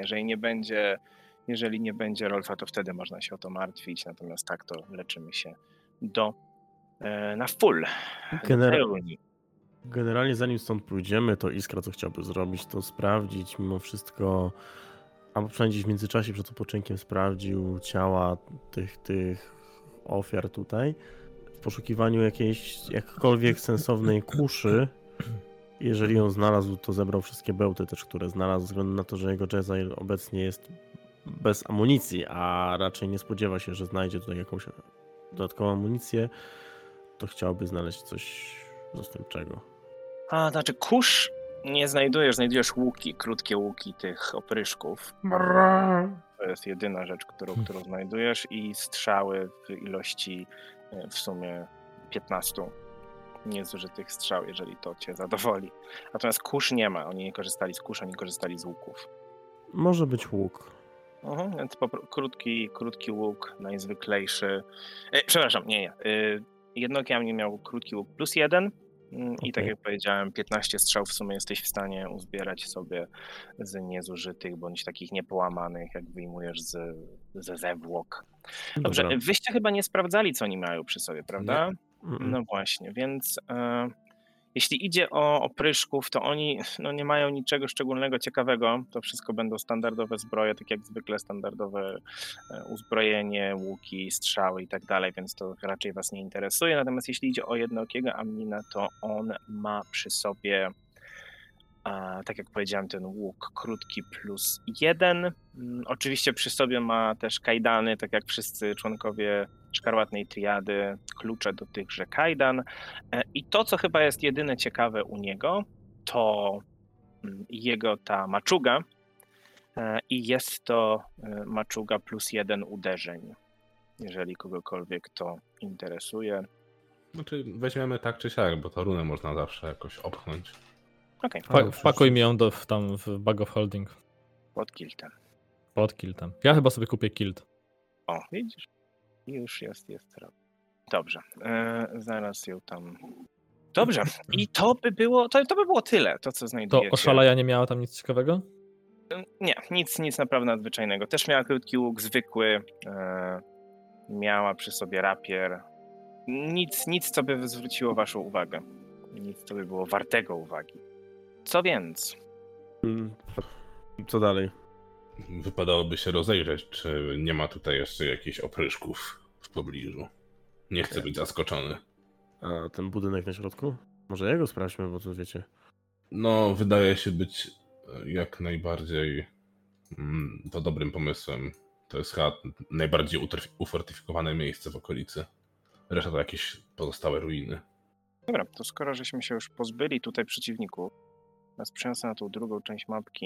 Jeżeli nie będzie Rolfa, to wtedy można się o to martwić, natomiast tak to leczymy się na full. do pełni. Generalnie zanim stąd pójdziemy, to Iskra co chciałby zrobić, to sprawdzić mimo wszystko, albo przynajmniej gdzieś w międzyczasie przed odpoczynkiem sprawdził ciała tych ofiar tutaj w poszukiwaniu jakiejś jakkolwiek sensownej kuszy. Jeżeli ją znalazł, to zebrał wszystkie bełty też, które znalazł, ze względu na to, że jego Jezzail obecnie jest bez amunicji, a raczej nie spodziewa się, że znajdzie tutaj jakąś dodatkową amunicję, to chciałby znaleźć coś zastępczego. Znaczy kurz nie znajdujesz łuki, krótkie łuki tych opryszków. To jest jedyna rzecz, którą znajdujesz i strzały w ilości w sumie 15 niezużytych strzał, jeżeli to cię zadowoli. Natomiast kurz nie ma, oni nie korzystali z kusz, oni korzystali z łuków. Może być łuk. Więc krótki łuk, najzwyklejszy. Przepraszam, nie. Jednooki Amnin miał krótki łuk +1 i tak Okej. jak powiedziałem, 15 strzał w sumie jesteś w stanie uzbierać sobie z niezużytych, bądź takich niepołamanych, jak wyjmujesz ze zewłok. Dobrze, Dobra. wyście chyba nie sprawdzali, co oni mają przy sobie, prawda? Mm-mm. No właśnie, więc jeśli idzie o opryszków, to oni nie mają niczego szczególnego, ciekawego. To wszystko będą standardowe zbroje, tak jak zwykle standardowe uzbrojenie, łuki, strzały i tak dalej, więc to raczej was nie interesuje. Natomiast jeśli idzie o jednookiego Amnina, to on ma przy sobie, tak jak powiedziałem, ten łuk krótki +1. Oczywiście przy sobie ma też kajdany, tak jak wszyscy członkowie Szkarłatnej Triady, klucze do tychże kajdan. I to, co chyba jest jedyne ciekawe u niego, to jego ta maczuga. I jest to maczuga +1 uderzeń, jeżeli kogokolwiek to interesuje. Znaczy weźmiemy tak czy siak, bo to runę można zawsze jakoś opchnąć. Okej, Wpakuj mi ją tam w Bag of Holding. pod kiltem. Pod kiltem. Ja chyba sobie kupię kilt. O, widzisz? Już jest. Dobrze, zaraz ją tam... Dobrze, i to by było tyle, to co To znajdujecie. Oszalaja nie miała tam nic ciekawego? Nie, nic naprawdę nadzwyczajnego. Też miała krótki łuk zwykły, miała przy sobie rapier. Nic, co by zwróciło waszą uwagę. Nic, co by było wartego uwagi. Co więc? Co dalej? Wypadałoby się rozejrzeć, czy nie ma tutaj jeszcze jakichś opryszków w pobliżu. Nie chcę być zaskoczony. A ten budynek na środku? Może jego sprawdźmy, bo to wiecie. No, wydaje się być jak najbardziej to dobrym pomysłem. To jest chyba najbardziej ufortyfikowane miejsce w okolicy. Reszta to jakieś pozostałe ruiny. Dobra, to skoro żeśmy się już pozbyli tutaj przeciwników, teraz przeniosę na tą drugą część mapki.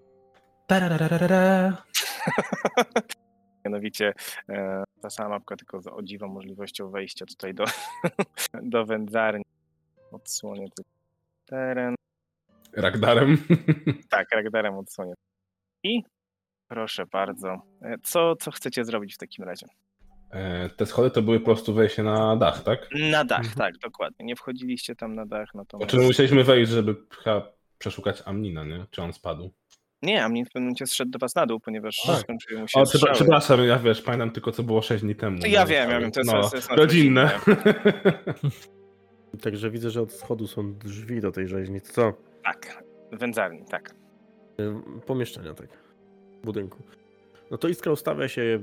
Mianowicie ta sama mapka, tylko z o dziwo możliwością wejścia tutaj do wędzarni. Odsłonię tu teren. Ragdarem? Tak, Ragdarem odsłonię I proszę bardzo, co chcecie zrobić w takim razie? Te schody to były po prostu wejście na dach, tak? Na dach, tak, dokładnie. Nie wchodziliście tam na dach, natomiast... Znaczy musieliśmy wejść, żeby chyba przeszukać Amnina, nie? Czy on spadł? Nie, Amin w pewnym momencie zszedł do was na dół, ponieważ Tak. skończyły mu się O, strzały. przepraszam, ja wiesz, pamiętam tylko co było 6 dni temu. Ja no, wiem, to jest rodzinne. Także widzę, że od schodu są drzwi do tej rzeźni. To co? Tak, wędzarni, tak. Pomieszczenia, tak. W budynku. No to Iskra ustawia się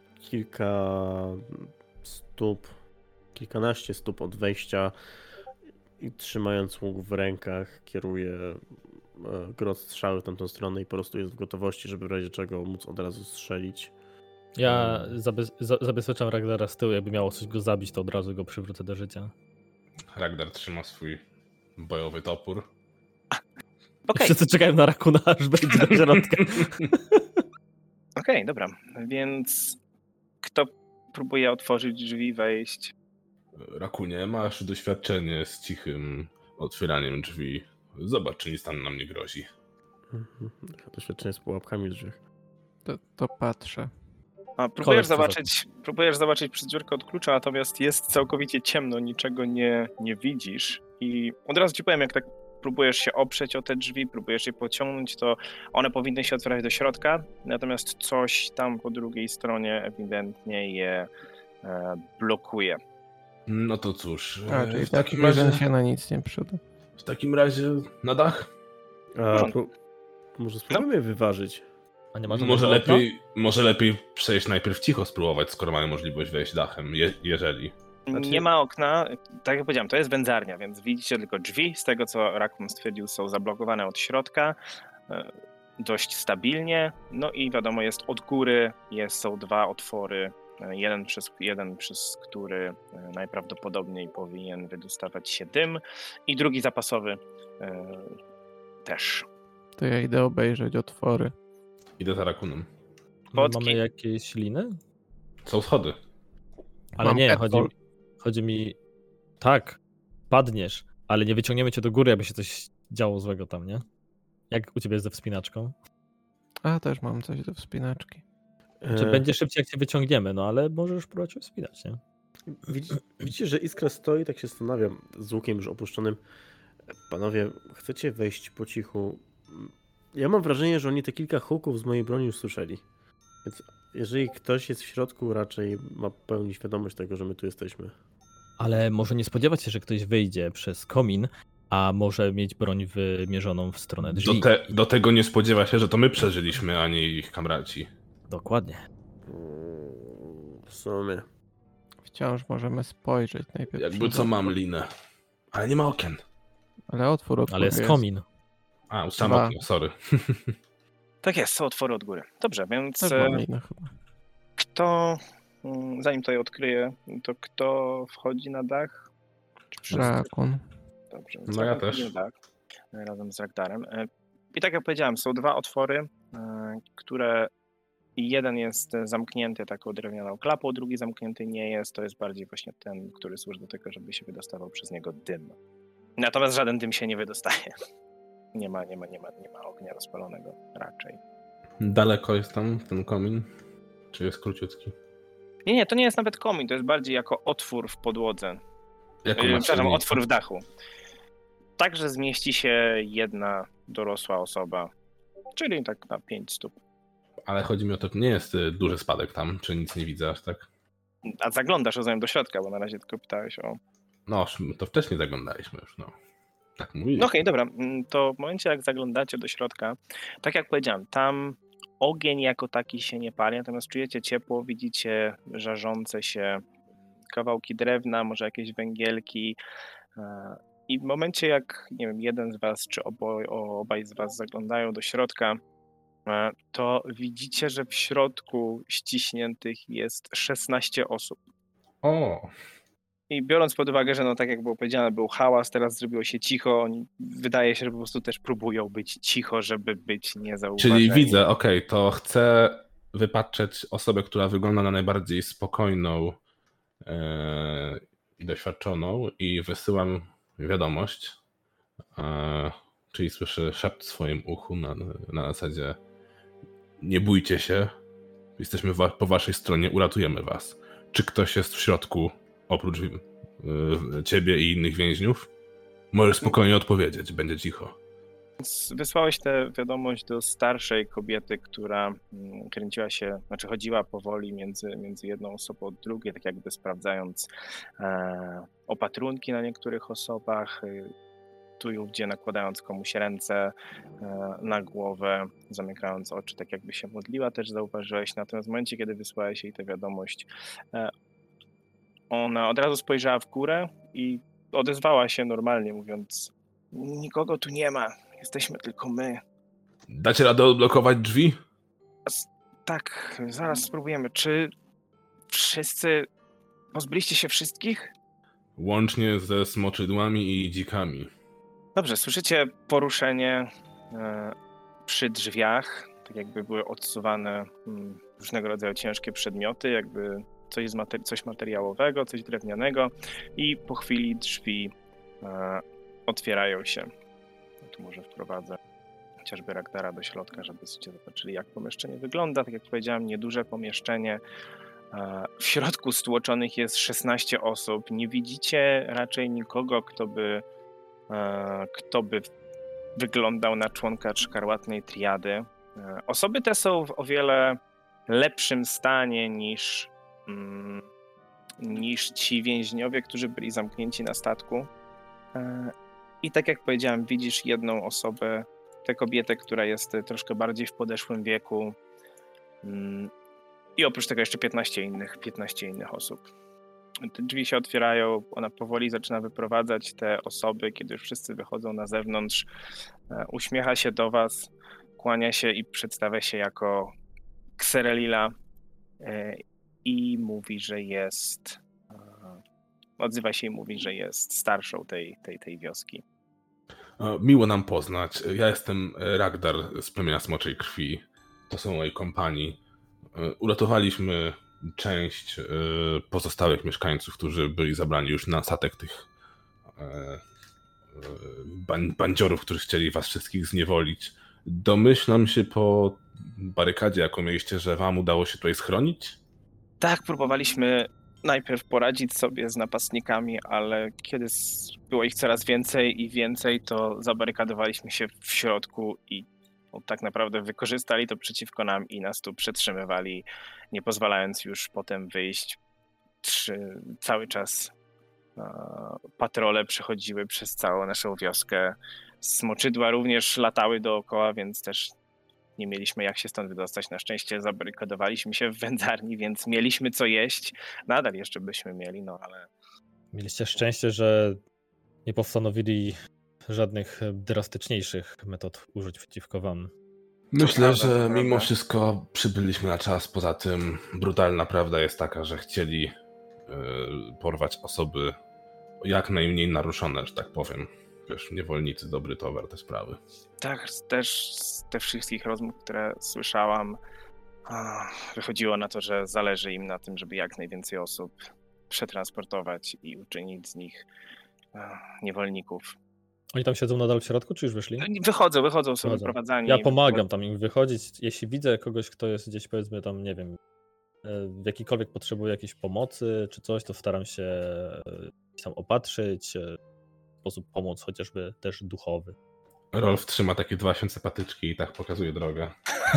kilkanaście stóp od wejścia i trzymając łuk w rękach kieruje grot strzały w tamtą stronę i po prostu jest w gotowości, żeby w razie czego móc od razu strzelić. Ja zabezpieczam Ragdara z tyłu, jakby miało coś go zabić, to od razu go przywrócę do życia. Ragnar trzyma swój bojowy topór. Okej, Wszyscy czekają na Rakuna, aż będzie do środka. okej, dobra. Więc kto próbuje otworzyć drzwi, wejść? Rakunie, masz doświadczenie z cichym otwieraniem drzwi. Zobacz, czy nic tam nam nie grozi. Doświadczenie z pułapkami w drzwiach. To patrzę. A, próbujesz zobaczyć przez dziurkę od klucza, natomiast jest całkowicie ciemno, niczego nie widzisz. I od razu ci powiem, jak tak próbujesz się oprzeć o te drzwi, próbujesz je pociągnąć, to one powinny się otwierać do środka, natomiast coś tam po drugiej stronie ewidentnie je blokuje. No to cóż, Czyli w taki takim razie, się na nic nie przyda. w takim razie na dach? Może spróbujmy wyważyć. A nie ma żadnego okna? Może lepiej przejść najpierw cicho spróbować, skoro mamy możliwość wejść dachem, jeżeli. Znaczy- Nie ma okna, tak jak powiedziałem, to jest wędzarnia, więc widzicie tylko drzwi. Z tego, co Rakun stwierdził, są zablokowane od środka dość stabilnie. No i wiadomo, jest od góry, są dwa otwory. Jeden przez który najprawdopodobniej powinien wydostawać się dym, i drugi zapasowy też. To ja idę obejrzeć otwory. Idę za Rakunem. Podki. Mamy jakieś liny? Są schody. Ale Mam nie, Catcall. chodzi mi... Tak, padniesz, ale nie wyciągniemy cię do góry, aby się coś działo złego tam, nie? Jak u ciebie jest ze wspinaczką? A, też mam coś do wspinaczki. Czy będzie szybciej, jak cię wyciągniemy, no ale możesz próbować się wspinać, nie? Widzicie, że Iskra stoi, tak się zastanawiam, z łukiem już opuszczonym. Panowie, chcecie wejść po cichu? Ja mam wrażenie, że oni te kilka huków z mojej broni już słyszeli. Więc jeżeli ktoś jest w środku, raczej ma pełni świadomość tego, że my tu jesteśmy. Ale może nie spodziewać się, że ktoś wyjdzie przez komin, a może mieć broń wymierzoną w stronę drzwi. Do tego nie spodziewa się, że to my przeżyliśmy, a nie ich kamraci. Dokładnie. W sumie. Wciąż możemy spojrzeć najpierw. Jakby co, mam linę. Ale nie ma okien. Ale otwór Ale jest komin. A, ustawam Dwa. okno, sorry. Tak jest, są otwory od góry. Dobrze, więc Też mam linę chyba. kto, zanim to je odkryje, to kto wchodzi na dach? Czy wszyscy? Rakun. Dobrze, No ja Rakun też. wchodzi na dach, razem z Ragdarem. I tak jak powiedziałem, są dwa otwory, które jeden jest zamknięty taką drewnianą klapą, drugi zamknięty nie jest. To jest bardziej właśnie ten, który służy do tego, żeby się wydostawał przez niego dym. Natomiast żaden dym się nie wydostaje. Nie ma ognia rozpalonego raczej. Daleko jest tam ten komin? Czy jest króciutki? Nie, to nie jest nawet komin, to jest bardziej jako otwór w podłodze. Przepraszam, otwór w dachu. Także zmieści się jedna dorosła osoba, czyli tak na 5 stóp. Ale chodzi mi o to, nie jest duży spadek tam, czy nic nie widzę aż tak? A zaglądasz, rozumiem, do środka, bo na razie tylko pytałeś o... No, to wcześniej zaglądaliśmy już, no. Tak mówili. No okej, dobra, to w momencie jak zaglądacie do środka, tak jak powiedziałem, tam ogień jako taki się nie pali, natomiast czujecie ciepło, widzicie żarzące się kawałki drewna, może jakieś węgielki, i w momencie jak, nie wiem, jeden z was, czy obaj z was zaglądają do środka, to widzicie, że w środku ściśniętych jest 16 osób. O, I biorąc pod uwagę, że no tak jak było powiedziane, był hałas, teraz zrobiło się cicho, oni wydaje się, że po prostu też próbują być cicho, żeby być niezauważeni. czyli widzę, okej, to chcę wypatrzeć osobę, która wygląda na najbardziej spokojną i doświadczoną, i wysyłam wiadomość, czyli słyszę szept w swoim uchu na zasadzie Nie bójcie się. Jesteśmy po waszej stronie, uratujemy was. Czy ktoś jest w środku, oprócz ciebie i innych więźniów? Możesz spokojnie odpowiedzieć, będzie cicho. Wysłałeś tę wiadomość do starszej kobiety, która kręciła się, znaczy chodziła powoli między jedną osobą a drugiej, tak jakby sprawdzając opatrunki na niektórych osobach, tu i ówdzie nakładając komuś ręce na głowę, zamykając oczy, tak jakby się modliła, też zauważyłeś. Natomiast w momencie, kiedy wysłałeś jej tę wiadomość, ona od razu spojrzała w górę i odezwała się normalnie, mówiąc: nikogo tu nie ma, jesteśmy tylko my. Dacie radę odblokować drzwi? Tak, zaraz spróbujemy. Czy wszyscy pozbyliście się wszystkich? Łącznie ze smoczydłami i dzikami. Dobrze, słyszycie poruszenie przy drzwiach, tak jakby były odsuwane różnego rodzaju ciężkie przedmioty, jakby coś materiałowego, coś drewnianego i po chwili drzwi otwierają się. Tu może wprowadzę chociażby Ragdara do środka, żebyście zobaczyli, jak pomieszczenie wygląda. Tak jak powiedziałem, nieduże pomieszczenie. W środku stłoczonych jest 16 osób. Nie widzicie raczej nikogo, kto by wyglądał na członka szkarłatnej triady. Osoby te są w o wiele lepszym stanie niż ci więźniowie, którzy byli zamknięci na statku. I tak jak powiedziałem, widzisz jedną osobę, tę kobietę, która jest troszkę bardziej w podeszłym wieku. I oprócz tego jeszcze 15 innych osób. Te drzwi się otwierają, ona powoli zaczyna wyprowadzać te osoby, kiedy już wszyscy wychodzą na zewnątrz. Uśmiecha się do was, kłania się i przedstawia się jako Xerelila i mówi, że jest... Odzywa się i mówi, że jest starszą tej wioski. Miło nam poznać. Ja jestem Ragdar z plemienia Smoczej Krwi. To są moi kompani. Uratowaliśmy część pozostałych mieszkańców, którzy byli zabrani już na statek tych bandziorów, którzy chcieli was wszystkich zniewolić. Domyślam się po barykadzie, jaką mieliście, że wam udało się tutaj schronić? Tak, próbowaliśmy najpierw poradzić sobie z napastnikami, ale kiedy było ich coraz więcej i więcej, to zabarykadowaliśmy się w środku i tak naprawdę wykorzystali to przeciwko nam i nas tu przetrzymywali, nie pozwalając już potem wyjść. Cały czas patrole przechodziły przez całą naszą wioskę. Smoczydła również latały dookoła, więc też nie mieliśmy jak się stąd wydostać. Na szczęście zabarykadowaliśmy się w wędzarni, więc mieliśmy co jeść. Nadal jeszcze byśmy mieli, no ale... Mieliście szczęście, że nie postanowili żadnych drastyczniejszych metod użyć przeciwko wam. Myślę, że prawda. mimo wszystko przybyliśmy na czas. Poza tym brutalna prawda jest taka, że chcieli porwać osoby jak najmniej naruszone, że tak powiem. Wiesz, niewolnicy, dobry towar, te sprawy. Tak, też z tych wszystkich rozmów, które słyszałam, wychodziło na to, że zależy im na tym, żeby jak najwięcej osób przetransportować i uczynić z nich niewolników. Oni tam siedzą nadal w środku, czy już wyszli? Wychodzą, są Chodzą. wyprowadzani. Ja pomagam tam im wychodzić. Jeśli widzę kogoś, kto jest gdzieś, powiedzmy tam, nie wiem, w jakikolwiek potrzebuje jakiejś pomocy czy coś, to staram się gdzieś tam opatrzyć, w sposób pomóc chociażby też duchowy. Rolf trzyma takie 2000 patyczki i tak pokazuje drogę.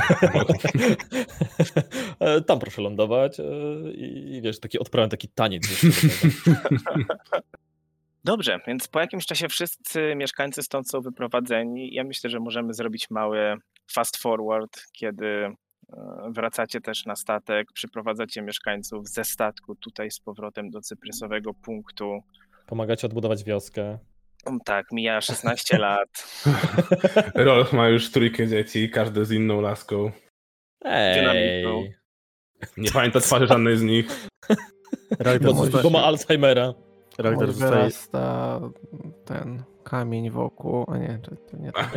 Tam proszę lądować i wiesz, odprawiam taki taniec. Jeszcze do tego. Dobrze, więc po jakimś czasie wszyscy mieszkańcy stąd są wyprowadzeni. Ja myślę, że możemy zrobić mały fast forward, kiedy wracacie też na statek, przyprowadzacie mieszkańców ze statku tutaj z powrotem do cyprysowego punktu. Pomagacie odbudować wioskę. Tak, mija 16 lat. Rolf ma już 3 dzieci, każdy z inną laską. Dynamiką. Nie pamięta twarzy żadnej z nich. Bo ma Alzheimera. Ragnar Może zostaje... wyrasta ten kamień wokół, a nie, to nie tak.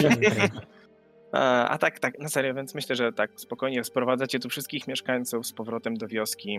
A tak, na serio, więc myślę, że tak, spokojnie sprowadzacie tu wszystkich mieszkańców z powrotem do wioski.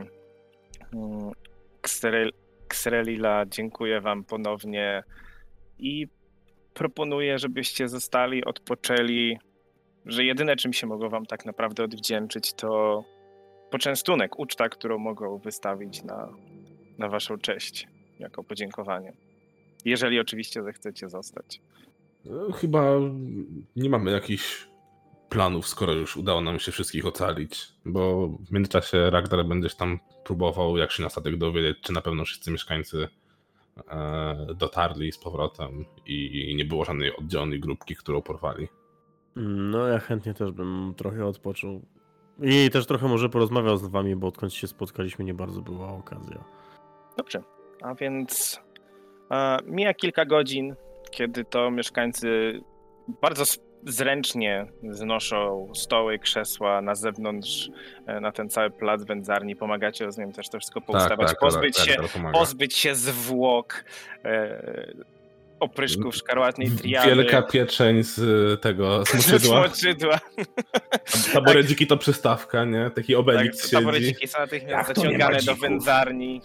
Xerelila, dziękuję wam ponownie i proponuję, żebyście zostali, odpoczęli że jedyne, czym się mogą wam tak naprawdę odwdzięczyć, to poczęstunek, uczta, którą mogą wystawić na waszą cześć, jako podziękowanie. Jeżeli oczywiście zechcecie zostać. Chyba nie mamy jakichś planów, skoro już udało nam się wszystkich ocalić, bo w międzyczasie Ragnar będziesz tam próbował, jak się na statek dowiedzieć, czy na pewno wszyscy mieszkańcy dotarli z powrotem i nie było żadnej oddzielonej grupki, którą porwali. No ja chętnie też bym trochę odpoczął. I też trochę może porozmawiał z wami, bo odkąd się spotkaliśmy, nie bardzo była okazja. Dobrze, a więc mija kilka godzin, kiedy to mieszkańcy bardzo zręcznie znoszą stoły, krzesła na zewnątrz, na ten cały plac wędzarni. Pomagacie, rozumiem, też to wszystko poustawiać, pozbyć się zwłok, opryszków szkarłatnej triady. Wielka pieczeń z tego smoczydła. Taboredziki to przystawka, nie? Taki Obelix tak, siedzi. Taboredziki są natychmiast zaciągane do wędzarni.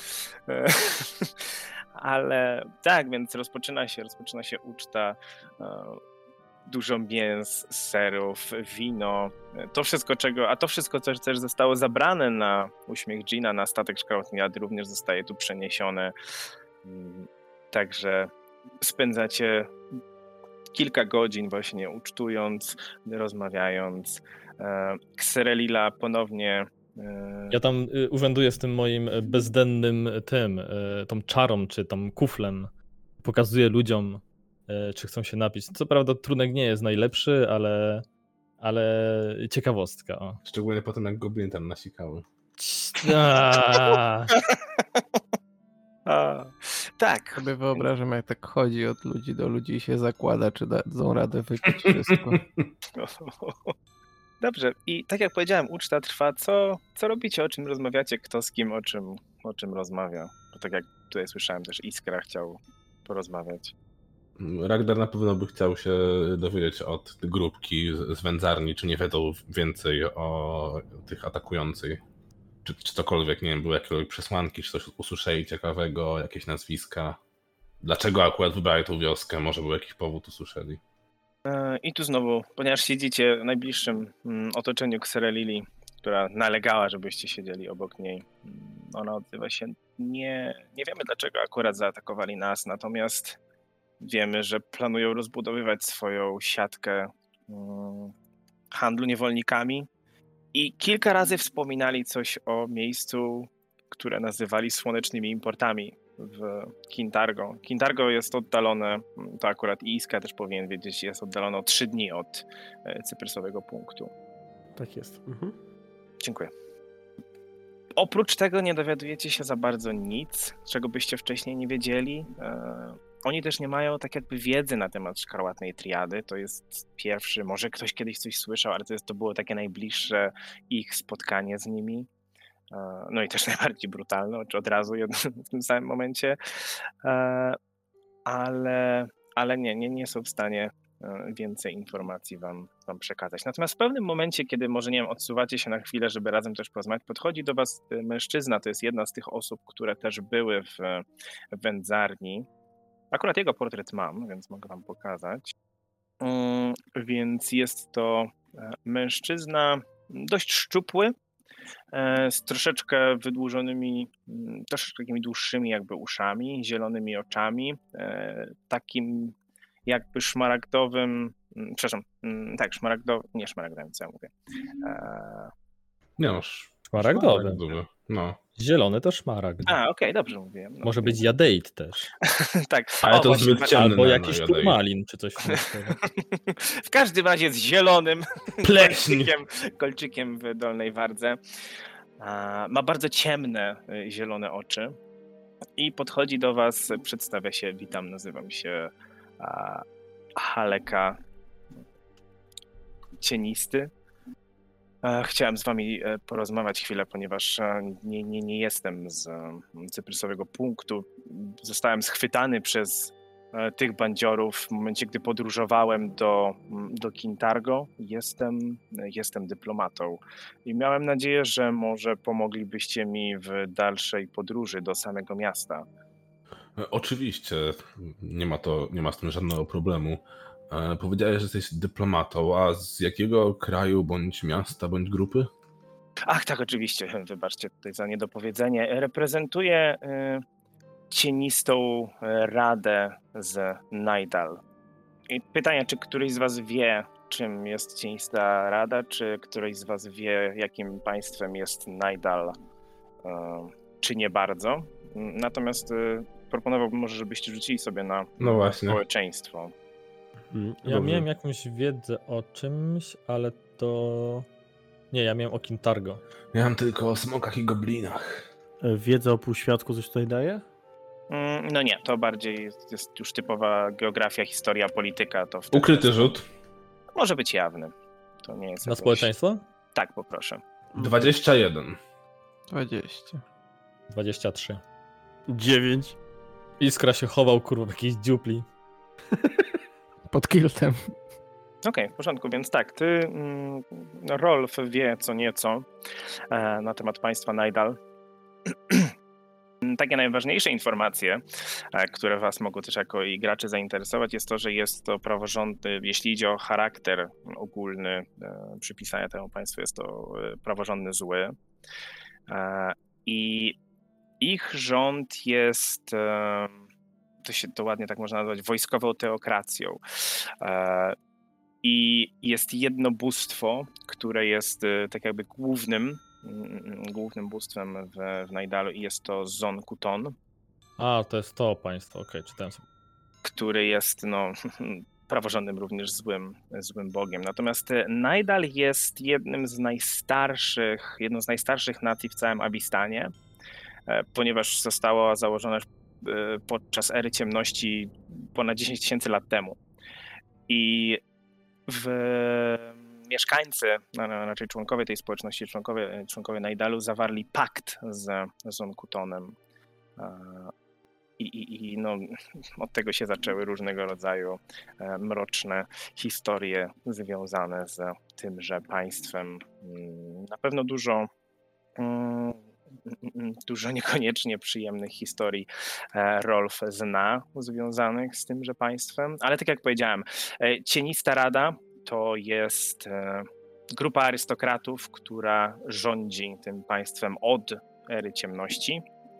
Ale tak, więc rozpoczyna się uczta. Dużo mięs, serów, wino, to wszystko, co też zostało zabrane na uśmiech Gina, na statek Szkarłatnej Jady, również zostaje tu przeniesione. Także spędzacie kilka godzin właśnie ucztując, rozmawiając. Xerelila ponownie... Ja tam urzęduję z tym moim bezdennym tą czarą, czy tam kuflem. Pokazuję ludziom, czy chcą się napić. Co prawda trunek nie jest najlepszy, ale ciekawostka. O. Szczególnie po tym, jak gobliny tam nasikały. Tak. Sobie wyobrażam, jak tak chodzi od ludzi do ludzi i się zakłada, czy dadzą radę wypić wszystko. Dobrze. I tak jak powiedziałem, uczta trwa. Co robicie? O czym rozmawiacie? Kto z kim o czym rozmawia? Bo tak jak tutaj słyszałem, też Iskra chciał porozmawiać. Ragnar na pewno by chciał się dowiedzieć od grupki z wędzarni, czy nie wiedzą więcej o tych atakujących. Czy cokolwiek, nie wiem, były jakieś przesłanki, czy coś usłyszeli ciekawego, jakieś nazwiska. Dlaczego akurat wybrali tą wioskę? Może był jakiś powód, usłyszeli. I tu znowu, ponieważ siedzicie w najbliższym otoczeniu Xerelili, która nalegała, żebyście siedzieli obok niej, ona odzywa się, nie wiemy dlaczego akurat zaatakowali nas, natomiast wiemy, że planują rozbudowywać swoją siatkę handlu niewolnikami i kilka razy wspominali coś o miejscu, które nazywali słonecznymi importami w Kintargo. Kintargo jest oddalone, to akurat Iska też powinien wiedzieć, jest oddalone o 3 dni od cyprysowego punktu. Tak jest. Dziękuję. Oprócz tego nie dowiadujecie się za bardzo nic, czego byście wcześniej nie wiedzieli. Oni też nie mają tak jakby wiedzy na temat Szkarłatnej Triady. To jest pierwszy, może ktoś kiedyś coś słyszał, ale to było takie najbliższe ich spotkanie z nimi. No i też najbardziej brutalne, od razu w tym samym momencie. Ale nie są w stanie więcej informacji wam przekazać. Natomiast w pewnym momencie, kiedy może, nie wiem, odsuwacie się na chwilę, żeby razem też porozmawiać, podchodzi do was mężczyzna, to jest jedna z tych osób, które też były w wędzarni. Akurat jego portret mam, więc mogę wam pokazać. Więc jest to mężczyzna dość szczupły, z troszeczkę wydłużonymi, troszeczkę takimi dłuższymi jakby uszami, zielonymi oczami, takim jakby szmaragdowym, tak, nie szmaragdowym, co ja mówię. Nie no, Szmaragdowy. No. Zielony to szmaragd. Okej, dobrze mówiłem. No. Może być jadeit też. tak. Ale to właśnie, zbyt ciemny. Albo jakiś turmalin, czy coś. W każdym razie z zielonym Pleśń. kolczykiem w dolnej wardze. Ma bardzo ciemne, zielone oczy i podchodzi do was, przedstawia się, witam, nazywam się Haleka Cienisty. Chciałem z wami porozmawiać chwilę, ponieważ nie jestem z cyprysowego punktu. Zostałem schwytany przez tych bandziorów w momencie, gdy podróżowałem do Kintargo. Jestem dyplomatą i miałem nadzieję, że może pomoglibyście mi w dalszej podróży do samego miasta. Oczywiście, nie ma z tym żadnego problemu. Powiedziałeś, że jesteś dyplomatą, a z jakiego kraju, bądź miasta, bądź grupy? Ach, tak, oczywiście. Wybaczcie tutaj za niedopowiedzenie. Reprezentuję cienistą radę z Najdal. I pytanie, czy któryś z was wie, czym jest cienista rada, czy któryś z was wie, jakim państwem jest Najdal, czy nie bardzo. Natomiast proponowałbym może, żebyście rzucili sobie na No właśnie. społeczeństwo. Ja miałem jakąś wiedzę o czymś, ale to... Nie, ja miałem o Kintargo. Ja mam tylko o smokach i goblinach. Wiedza o półświadku coś tutaj daje? No nie, to bardziej jest już typowa geografia, historia, polityka. To wtedy Ukryty rzut. może być jawny. To nie jest Na jakoś... społeczeństwo? Tak, poproszę. 21. 20. 23. 9. Iskra się chował, kurwa, w jakiejś dziupli. Pod kiltem. Okej, w porządku, więc tak, ty, Rolf wie co nieco na temat państwa Najdal. Takie najważniejsze informacje, które was mogą też jako i graczy zainteresować, jest to, że jest to praworządny, jeśli idzie o charakter ogólny przypisania temu państwu, jest to praworządny zły. I ich rząd jest, to ładnie tak można nazwać, wojskową teokracją. I jest jedno bóstwo, które jest tak jakby głównym bóstwem w Najdalu i jest to Zon-Kuton, A, to jest to państwo, okej, czytałem sobie. który jest praworządnym również złym bogiem. Natomiast Najdal jest jedną z najstarszych nacji w całym Abistanie, ponieważ została założona podczas ery ciemności ponad 10 000 lat temu. I mieszkańcy, raczej członkowie tej społeczności, członkowie Najdalu zawarli pakt z Zon-Kutonem. I od tego się zaczęły różnego rodzaju mroczne historie związane z tymże państwem. Na pewno dużo niekoniecznie przyjemnych historii Rolf zna związanych z tymże państwem, ale tak jak powiedziałem, Cienista Rada to jest grupa arystokratów, która rządzi tym państwem od ery ciemności.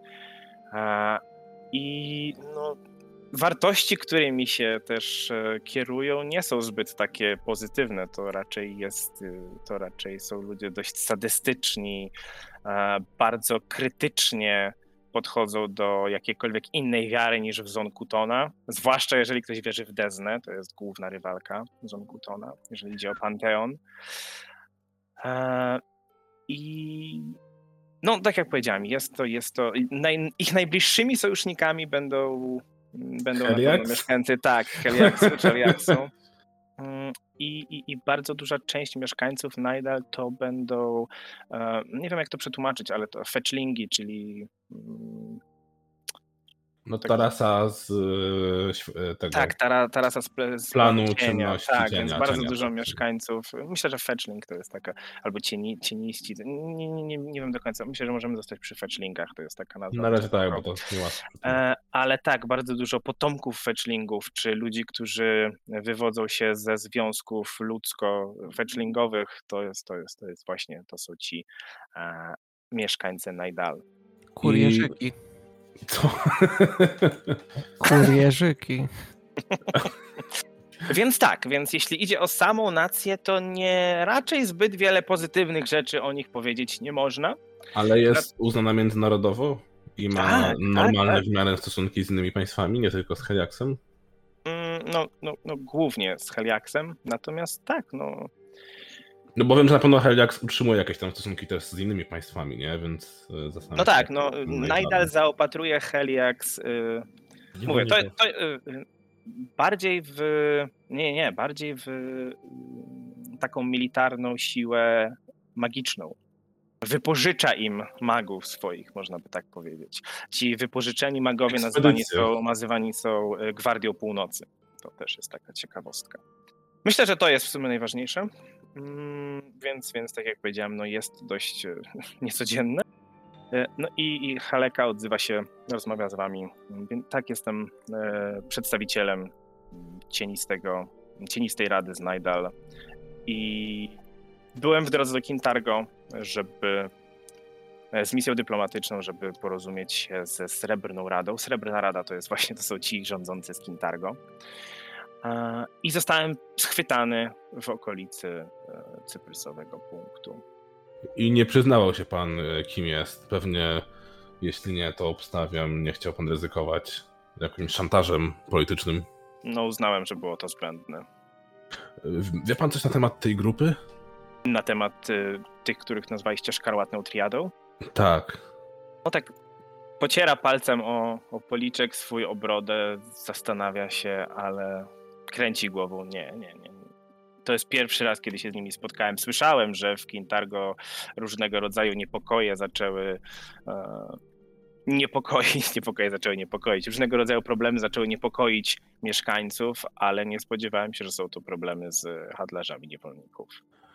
I wartości, którymi się też kierują, nie są zbyt takie pozytywne. To raczej są ludzie dość sadystyczni, bardzo krytycznie podchodzą do jakiejkolwiek innej wiary niż w Zon-Kutona, zwłaszcza jeżeli ktoś wierzy w Deznę, to jest główna rywalka Zon-Kutona, jeżeli idzie o Panteon. I tak jak powiedziałem, jest to ich najbliższymi sojusznikami będą na pewno mieszkańcy, tak, Heliaxu. I bardzo duża część mieszkańców Najdal to będą, nie wiem jak to przetłumaczyć, ale to fetchlingi, czyli... Ta rasa z tego... Tak, ta rasa z planu cienia, czynności tak, cienia, więc bardzo cienia, dużo tak. mieszkańców. Myślę, że fetchling to jest taka, albo cieniści. Nie wiem do końca. Myślę, że możemy zostać przy fetchlingach, to jest taka nazwa. Na razie tak, bo to nie łatwo. Ale tak, bardzo dużo potomków fetchlingów, czy ludzi, którzy wywodzą się ze związków ludzko-fetchlingowych, to są ci mieszkańcy Najdal. Kurierzyki. Co? Kurierzyki. Więc jeśli idzie o samą nację, to raczej zbyt wiele pozytywnych rzeczy o nich powiedzieć nie można. Ale jest uznana międzynarodowo i ma normalne w miarę stosunki z innymi państwami, nie tylko z Heliaxem? Głównie z Heliaxem, natomiast tak, No bo wiem, że na pewno Heliax utrzymuje jakieś tam stosunki też z innymi państwami, nie? Więc Najdal zaopatruje Heliax. Mówię, to bardziej bardziej w taką militarną siłę magiczną. Wypożycza im magów swoich, można by tak powiedzieć. Ci wypożyczeni magowie nazywani są Gwardią Północy. To też jest taka ciekawostka. Myślę, że to jest w sumie najważniejsze. Więc tak jak powiedziałem, jest dość niecodzienne. I Haleka odzywa się, rozmawia z wami. Tak, jestem przedstawicielem cienistego cienistej rady z Nydal i byłem w drodze do Kintargo, z misją dyplomatyczną, żeby porozumieć się ze Srebrną Radą. Srebrna Rada to są ci rządzący z Kintargo. I zostałem schwytany w okolicy cyprysowego punktu. I nie przyznawał się pan, kim jest. Pewnie, jeśli nie, to obstawiam, nie chciał pan ryzykować jakimś szantażem politycznym. No, uznałem, że było to zbędne. Wie pan coś na temat tej grupy? Na temat tych, których nazwaliście szkarłatną triadą? Tak. No tak, pociera palcem o policzek swój obrodę, zastanawia się, ale kręci głową. Nie. To jest pierwszy raz, kiedy się z nimi spotkałem. Słyszałem, że w Kintargo różnego rodzaju niepokoje zaczęły niepokoić. Różnego rodzaju problemy zaczęły niepokoić mieszkańców, ale nie spodziewałem się, że są to problemy z handlarzami niewolników.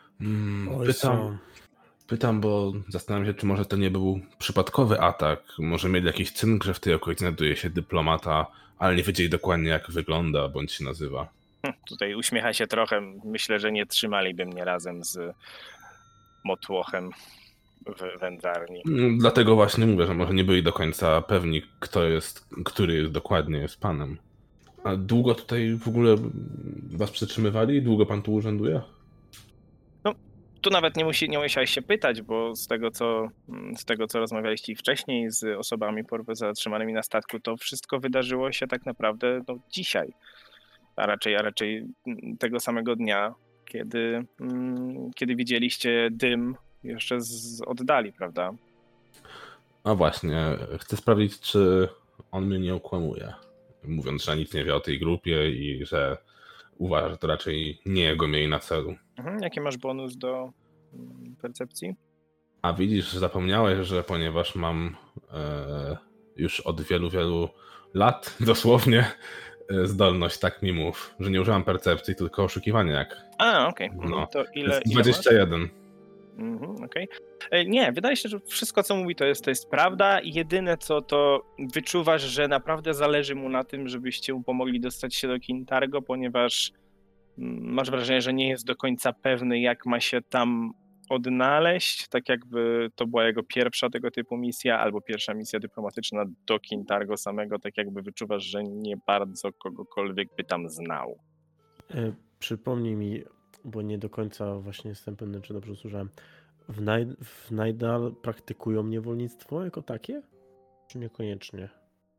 Pytam, bo zastanawiam się, czy może to nie był przypadkowy atak. Może mieli jakiś cynk, że w tej okolicy znajduje się dyplomata, ale nie wiedzieli dokładnie, jak wygląda bądź się nazywa. Tutaj uśmiecha się trochę. Myślę, że nie trzymaliby mnie razem z motłochem w wędzarni. Dlatego właśnie mówię, że może nie byli do końca pewni, który dokładnie jest panem. A długo tutaj w ogóle was przytrzymywali? Długo pan tu urzęduje? No, tu nawet nie musiałeś się pytać, bo z tego, co rozmawialiście wcześniej z osobami zatrzymanymi na statku, to wszystko wydarzyło się tak naprawdę dzisiaj. A raczej tego samego dnia, kiedy widzieliście dym jeszcze z oddali, prawda? A właśnie, chcę sprawdzić, czy on mnie nie okłamuje, mówiąc, że nic nie wie o tej grupie i że uważa, że to raczej nie jego mieli na celu. Jaki masz bonus do percepcji? A widzisz, zapomniałeś, że ponieważ mam już od wielu, wielu lat dosłownie zdolność, tak mi mów, że nie używam percepcji, tylko oszukiwania jak. Okej. No, To ile 21. Okej. Nie, wydaje się, że wszystko, co mówi, to jest prawda. Jedyne, co to wyczuwasz, że naprawdę zależy mu na tym, żebyście mu pomogli dostać się do Kintargo, ponieważ masz wrażenie, że nie jest do końca pewny, jak ma się tam odnaleźć, tak jakby to była jego pierwsza tego typu misja, albo pierwsza misja dyplomatyczna do Kintargo samego, tak jakby wyczuwasz, że nie bardzo kogokolwiek by tam znał. Przypomnij mi, bo nie do końca właśnie jestem pewny, czy dobrze usłyszałem. W Nydal praktykują niewolnictwo jako takie? Czy niekoniecznie?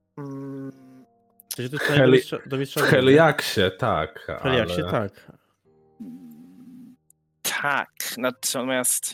W sensie to jest do mistrza W Heliaksie, tak. W Heliaksie, tak. Tak, natomiast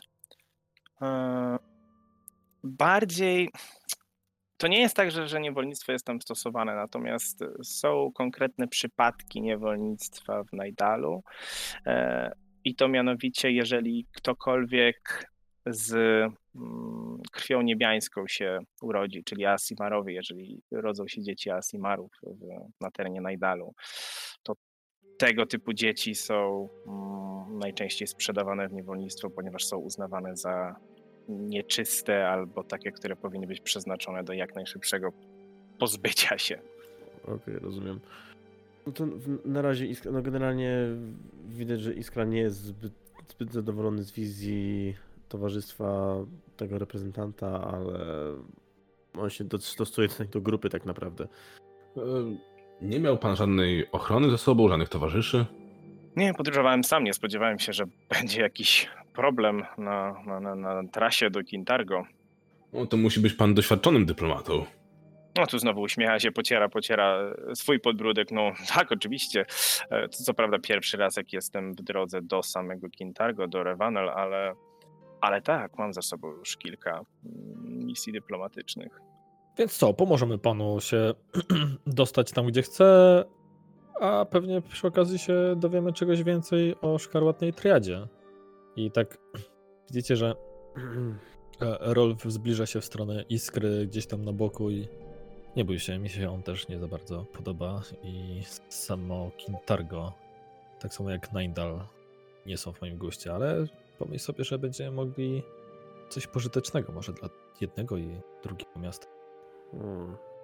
bardziej to nie jest tak, że niewolnictwo jest tam stosowane, natomiast są konkretne przypadki niewolnictwa w Nydalu i to mianowicie, jeżeli ktokolwiek z krwią niebiańską się urodzi, czyli Asimarowie, jeżeli rodzą się dzieci Asimarów na terenie Nydalu, to tego typu dzieci są najczęściej sprzedawane w niewolnictwo, ponieważ są uznawane za nieczyste albo takie, które powinny być przeznaczone do jak najszybszego pozbycia się. Okej, rozumiem. No to na razie generalnie widać, że Iskra nie jest zbyt zadowolony z wizji towarzystwa tego reprezentanta, ale on się dostosuje do grupy tak naprawdę. Nie miał pan żadnej ochrony ze sobą, żadnych towarzyszy? Nie, podróżowałem sam, nie spodziewałem się, że będzie jakiś problem na trasie do Kintargo. No to musi być pan doświadczonym dyplomatą. No tu znowu uśmiecha się, pociera swój podbródek. No tak, oczywiście. To co prawda pierwszy raz, jak jestem w drodze do samego Kintargo, do Revanel, ale tak, mam za sobą już kilka misji dyplomatycznych. Więc co, pomożemy panu się dostać tam, gdzie chce, a pewnie przy okazji się dowiemy czegoś więcej o szkarłatnej triadzie. I tak widzicie, że Rolf zbliża się w stronę Iskry gdzieś tam na boku i nie bój się, mi się on też nie za bardzo podoba i samo Kintargo, tak samo jak Nydal, nie są w moim guście, ale pomyśl sobie, że będziemy mogli coś pożytecznego może dla jednego i drugiego miasta.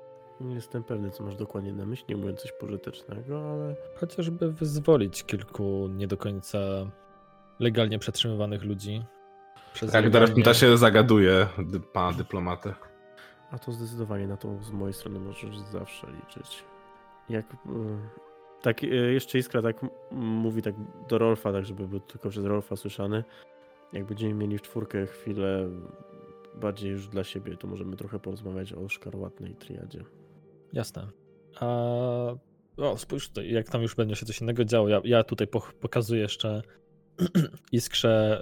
Nie jestem pewny, co masz dokładnie na myśli, mówiąc coś pożytecznego, ale... Chociażby wyzwolić kilku nie do końca legalnie przetrzymywanych ludzi. Przez Ragnar w tym legalnie- czasie zagaduje pana dyplomatę. A to zdecydowanie na to z mojej strony możesz zawsze liczyć. Jak... Tak, jeszcze Iskra tak mówi tak do Rolfa, tak żeby był tylko przez Rolfa słyszany. Jak będziemy mieli w czwórkę chwilę bardziej już dla siebie, to możemy trochę porozmawiać o szkarłatnej triadzie. Jasne. Spójrz tutaj, jak tam już będzie się coś innego działo. Ja tutaj pokazuję jeszcze Iskrze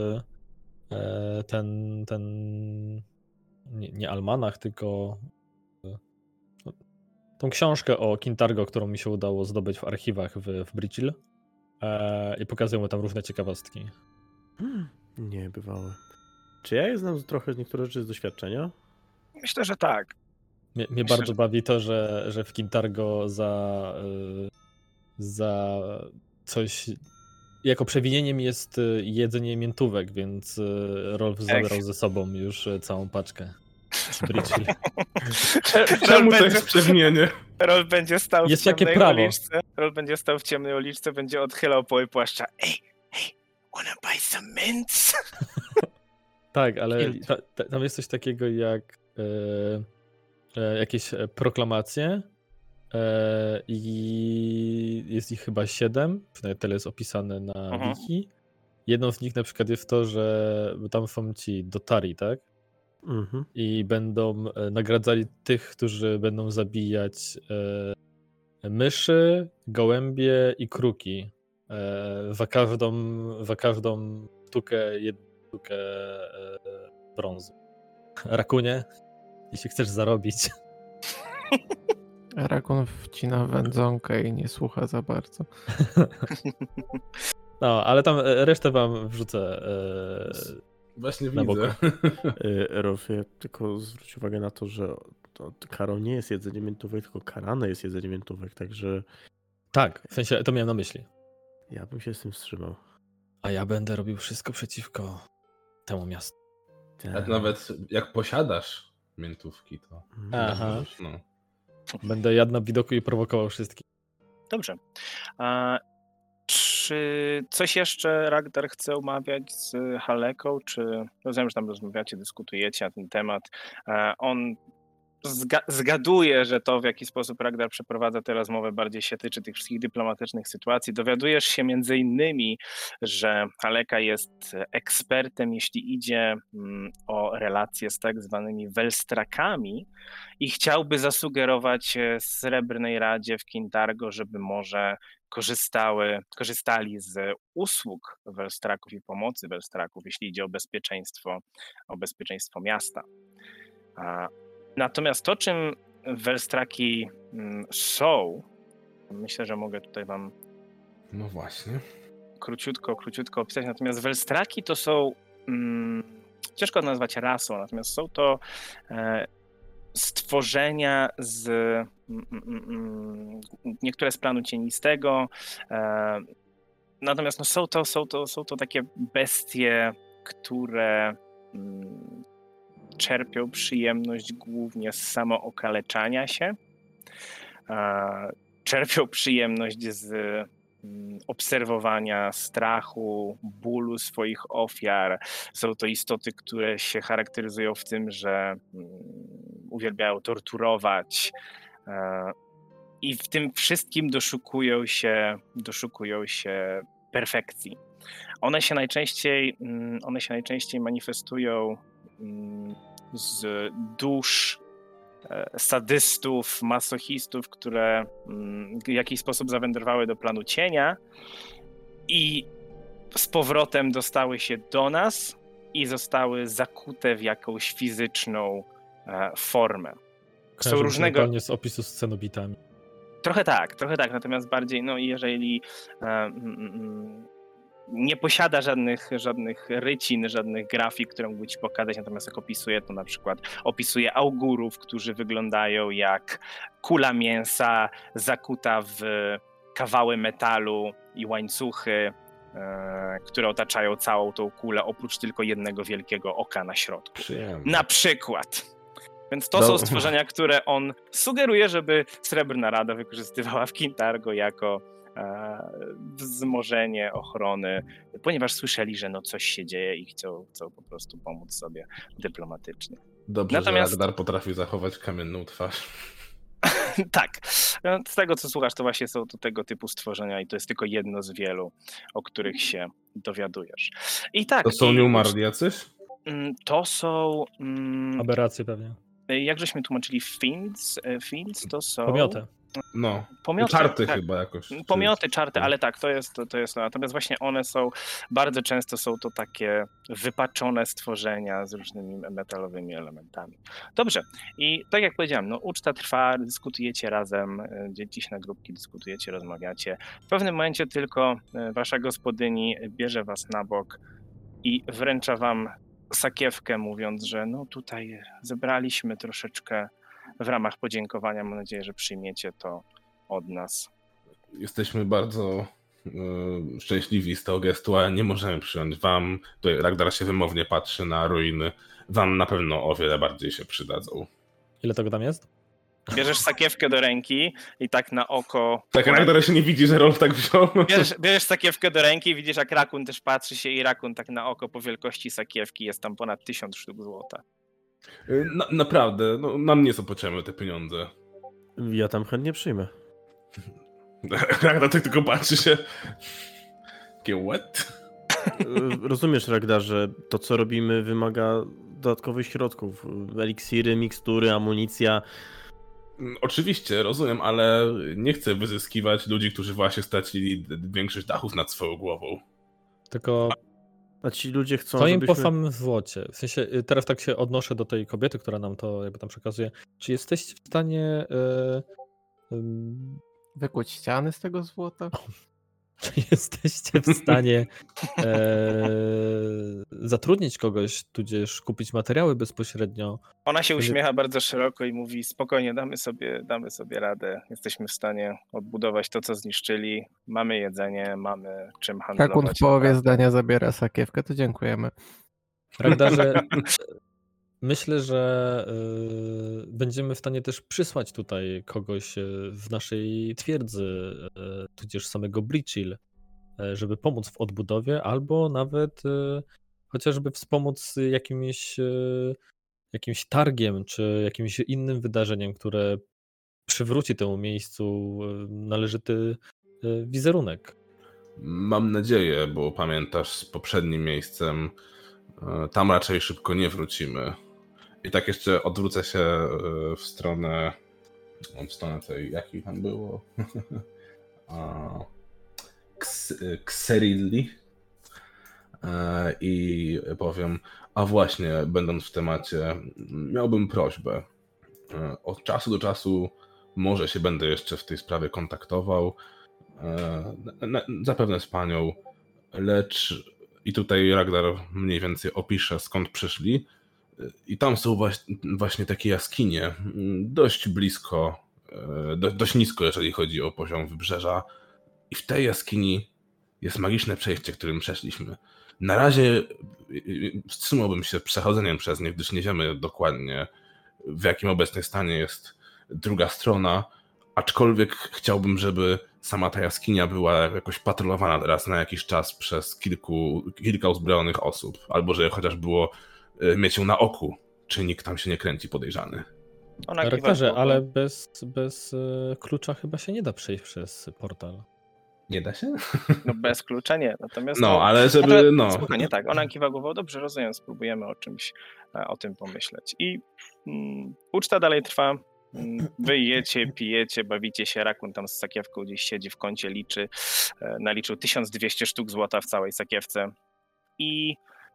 ten nie almanach, tylko tą książkę o Kintargo, którą mi się udało zdobyć w archiwach w Bridgehill i pokazuję mu tam różne ciekawostki. Nie, bywały. Czy ja je znam trochę niektóre rzeczy z doświadczenia? Myślę, że tak. Mnie Myślę, bardzo że- bawi to, że w Kintargo za coś jako przewinieniem jest jedzenie miętówek, więc Rolf zabrał ze sobą już całą paczkę z Bridgehill. Czemu to jest przewinienie? Rolf będzie stał Jest w takie ciemnej prawo. uliczce. Rolf będzie stał w ciemnej uliczce, będzie odchylał poły płaszcza. Hey, wanna buy some mints? Tak, ale Kilt. tam jest coś takiego jak jakieś proklamacje i jest ich chyba 7, przynajmniej tyle jest opisane na Mhm. wiki. Jedną z nich na przykład jest to, że tam są ci dotari, tak? Mhm. I będą nagradzali tych, którzy będą zabijać myszy, gołębie i kruki. Za każdą jedną sztukę brązu. Rakunie, jeśli chcesz zarobić. Rakun wcina wędzonkę i nie słucha za bardzo. No, ale tam resztę wam wrzucę. Właśnie Na boku. widzę. Rolfie, tylko zwróć uwagę na to, że karą nie jest jedzenie miętówek, tylko karane jest jedzenie miętówek, także Tak, w sensie to miałem na myśli. ja bym się z tym wstrzymał. A ja będę robił wszystko przeciwko temu miastu. Tak nawet jak posiadasz miętówki, to... Aha. No. Będę jadł na widoku i prowokował wszystkich. Dobrze. A czy coś jeszcze Ragnar chce omawiać z Haleką, czy rozumiem, że tam rozmawiacie, dyskutujecie na ten temat. On zgaduje, że to, w jaki sposób Ragnar przeprowadza tę rozmowę, bardziej się tyczy tych wszystkich dyplomatycznych sytuacji. Dowiadujesz się między innymi, że Haleka jest ekspertem, jeśli idzie o relacje z tak zwanymi Welstrakami i chciałby zasugerować Srebrnej Radzie w Kintargo, żeby może korzystali z usług Welstraków i pomocy Welstraków, jeśli idzie o bezpieczeństwo miasta. Natomiast to, czym Welstraki są, myślę, że mogę tutaj wam No właśnie. króciutko opisać. Natomiast Welstraki to są, ciężko nazwać rasą, natomiast są to stworzenia niektóre z planu cienistego, natomiast no, są to takie bestie, które czerpią przyjemność głównie z samookaleczania się, czerpią przyjemność z obserwowania strachu, bólu swoich ofiar. Są to istoty, które się charakteryzują w tym, że uwielbiają torturować i w tym wszystkim doszukują się perfekcji. One się najczęściej manifestują z dusz sadystów, masochistów, które w jakiś sposób zawędrowały do planu cienia i z powrotem dostały się do nas i zostały zakute w jakąś fizyczną formę. Są różnego... z opisu z cenobitami. Trochę tak, natomiast bardziej, no jeżeli nie posiada żadnych rycin, żadnych grafik, które mógłby ci pokazać, natomiast jak opisuje, to na przykład opisuje augurów, którzy wyglądają jak kula mięsa zakuta w kawały metalu i łańcuchy, które otaczają całą tą kulę, oprócz tylko jednego wielkiego oka na środku. Przyjemne. Na przykład. Więc to są stworzenia, które on sugeruje, żeby Srebrna Rada wykorzystywała w Kintargo jako wzmożenie ochrony, ponieważ słyszeli, że no coś się dzieje i chcą po prostu pomóc sobie dyplomatycznie. Dobrze, Natomiast- że Ragnar potrafi zachować kamienną twarz. Tak. Z tego, co słuchasz, to właśnie są to tego typu stworzenia i to jest tylko jedno z wielu, o których się dowiadujesz. I tak. To są i- nieumarli jacyś? To są... Aberracje pewnie. jak żeśmy tłumaczyli Fiends? Fiends to są... Pomioty. No, Pomioty, czarty tak. chyba jakoś. Pomioty, czarty, ale tak, to jest. Natomiast właśnie one są, bardzo często są to takie wypaczone stworzenia z różnymi metalowymi elementami. Dobrze, i tak jak powiedziałem, no uczta trwa, dyskutujecie razem, dzielicie się na grupki, dyskutujecie, rozmawiacie. W pewnym momencie tylko wasza gospodyni bierze was na bok i wręcza wam sakiewkę, mówiąc, że no tutaj zebraliśmy troszeczkę w ramach podziękowania. Mam nadzieję, że przyjmiecie to od nas. Jesteśmy bardzo szczęśliwi z tego gestu, ale nie możemy przyjąć wam. Tutaj Ragnar się wymownie patrzy na ruiny. Wam na pewno o wiele bardziej się przydadzą. Ile tego tam jest? Bierzesz sakiewkę do ręki i tak na oko... Tak, Ragnar się nie widzi, że Rolf tak wziął. Bierzesz sakiewkę do ręki i widzisz, jak Rakun też patrzy się i Rakun tak na oko po wielkości sakiewki jest tam ponad 1000 sztuk złota. Naprawdę, no, nam nie są potrzebne te pieniądze. Ja tam chętnie przyjmę. Ragnar tak tylko patrzy się. Takie what? Rozumiesz, Ragnar, że to, co robimy, wymaga dodatkowych środków. Eliksiry, mikstury, amunicja. Oczywiście, rozumiem, ale nie chcę wyzyskiwać ludzi, którzy właśnie stracili większość dachów nad swoją głową. Tylko A ci ludzie chcą, to im żebyśmy... po samym złocie. W sensie, teraz tak się odnoszę do tej kobiety, która nam to jakby tam przekazuje. Czy jesteście w stanie... Wykuć ściany z tego złota? Czy jesteście w stanie zatrudnić kogoś, tudzież kupić materiały bezpośrednio? Ona się uśmiecha bardzo szeroko i mówi: spokojnie, damy sobie radę. Jesteśmy w stanie odbudować to, co zniszczyli. Mamy jedzenie, mamy czym handlować. Rakun w połowie naprawdę. zdania zabiera sakiewkę, to dziękujemy. Ragdarze, myślę, że będziemy w stanie też przysłać tutaj kogoś w naszej twierdzy, tudzież samego Breachill, żeby pomóc w odbudowie, albo nawet chociażby wspomóc jakimś targiem, czy jakimś innym wydarzeniem, które przywróci temu miejscu należyty wizerunek. Mam nadzieję, bo pamiętasz z poprzednim miejscem, tam raczej szybko nie wrócimy. I tak jeszcze odwrócę się w stronę tej, jakiej tam było? Xerilli. I powiem, a właśnie, będąc w temacie, miałbym prośbę. Od czasu do czasu może się będę jeszcze w tej sprawie kontaktował. Zapewne z panią, lecz i tutaj Ragnar mniej więcej opisze, skąd przyszli. I tam są właśnie takie jaskinie, dość blisko, dość nisko, jeżeli chodzi o poziom wybrzeża. I w tej jaskini jest magiczne przejście, którym przeszliśmy. Na razie wstrzymałbym się przechodzeniem przez nie, gdyż nie wiemy dokładnie, w jakim obecnym stanie jest druga strona, aczkolwiek chciałbym, sama ta jaskinia była jakoś patrolowana raz na jakiś czas przez kilka uzbrojonych osób, albo że chociaż było mieć ją na oku, czy nikt tam się nie kręci podejrzany. Ona kiwa Rektorze, głową. ale bez klucza chyba się nie da przejść przez portal. Nie da się? No bez klucza nie. Natomiast No, ale żeby, Spokojnie, tak. Ona kiwa głową. Dobrze, rozumiem. Spróbujemy o tym pomyśleć. I uczta dalej trwa. Wy jecie, pijecie, bawicie się. Rakun tam z sakiewką gdzieś siedzi w kącie, liczy. Naliczył 1200 sztuk złota w całej sakiewce. I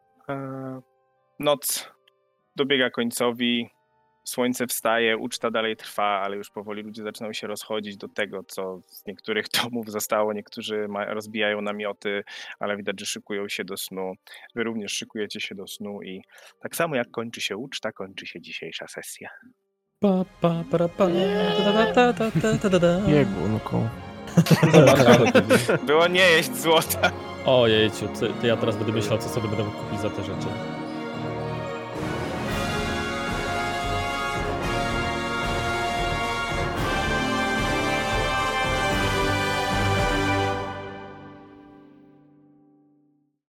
noc dobiega końcowi. Słońce wstaje, uczta dalej trwa, ale już powoli ludzie zaczynają się rozchodzić do tego, co z niektórych domów zostało. Niektórzy rozbijają namioty, ale widać, że szykują się do snu. Wy również szykujecie się do snu i tak samo jak kończy się uczta, kończy się dzisiejsza sesja. Pa, pa, para, pa, da, da, da, da, da, da. Biegunką. Było nie jeść złota. Ojejciu, to ja teraz będę myślał, co sobie będę mógł kupić za te rzeczy.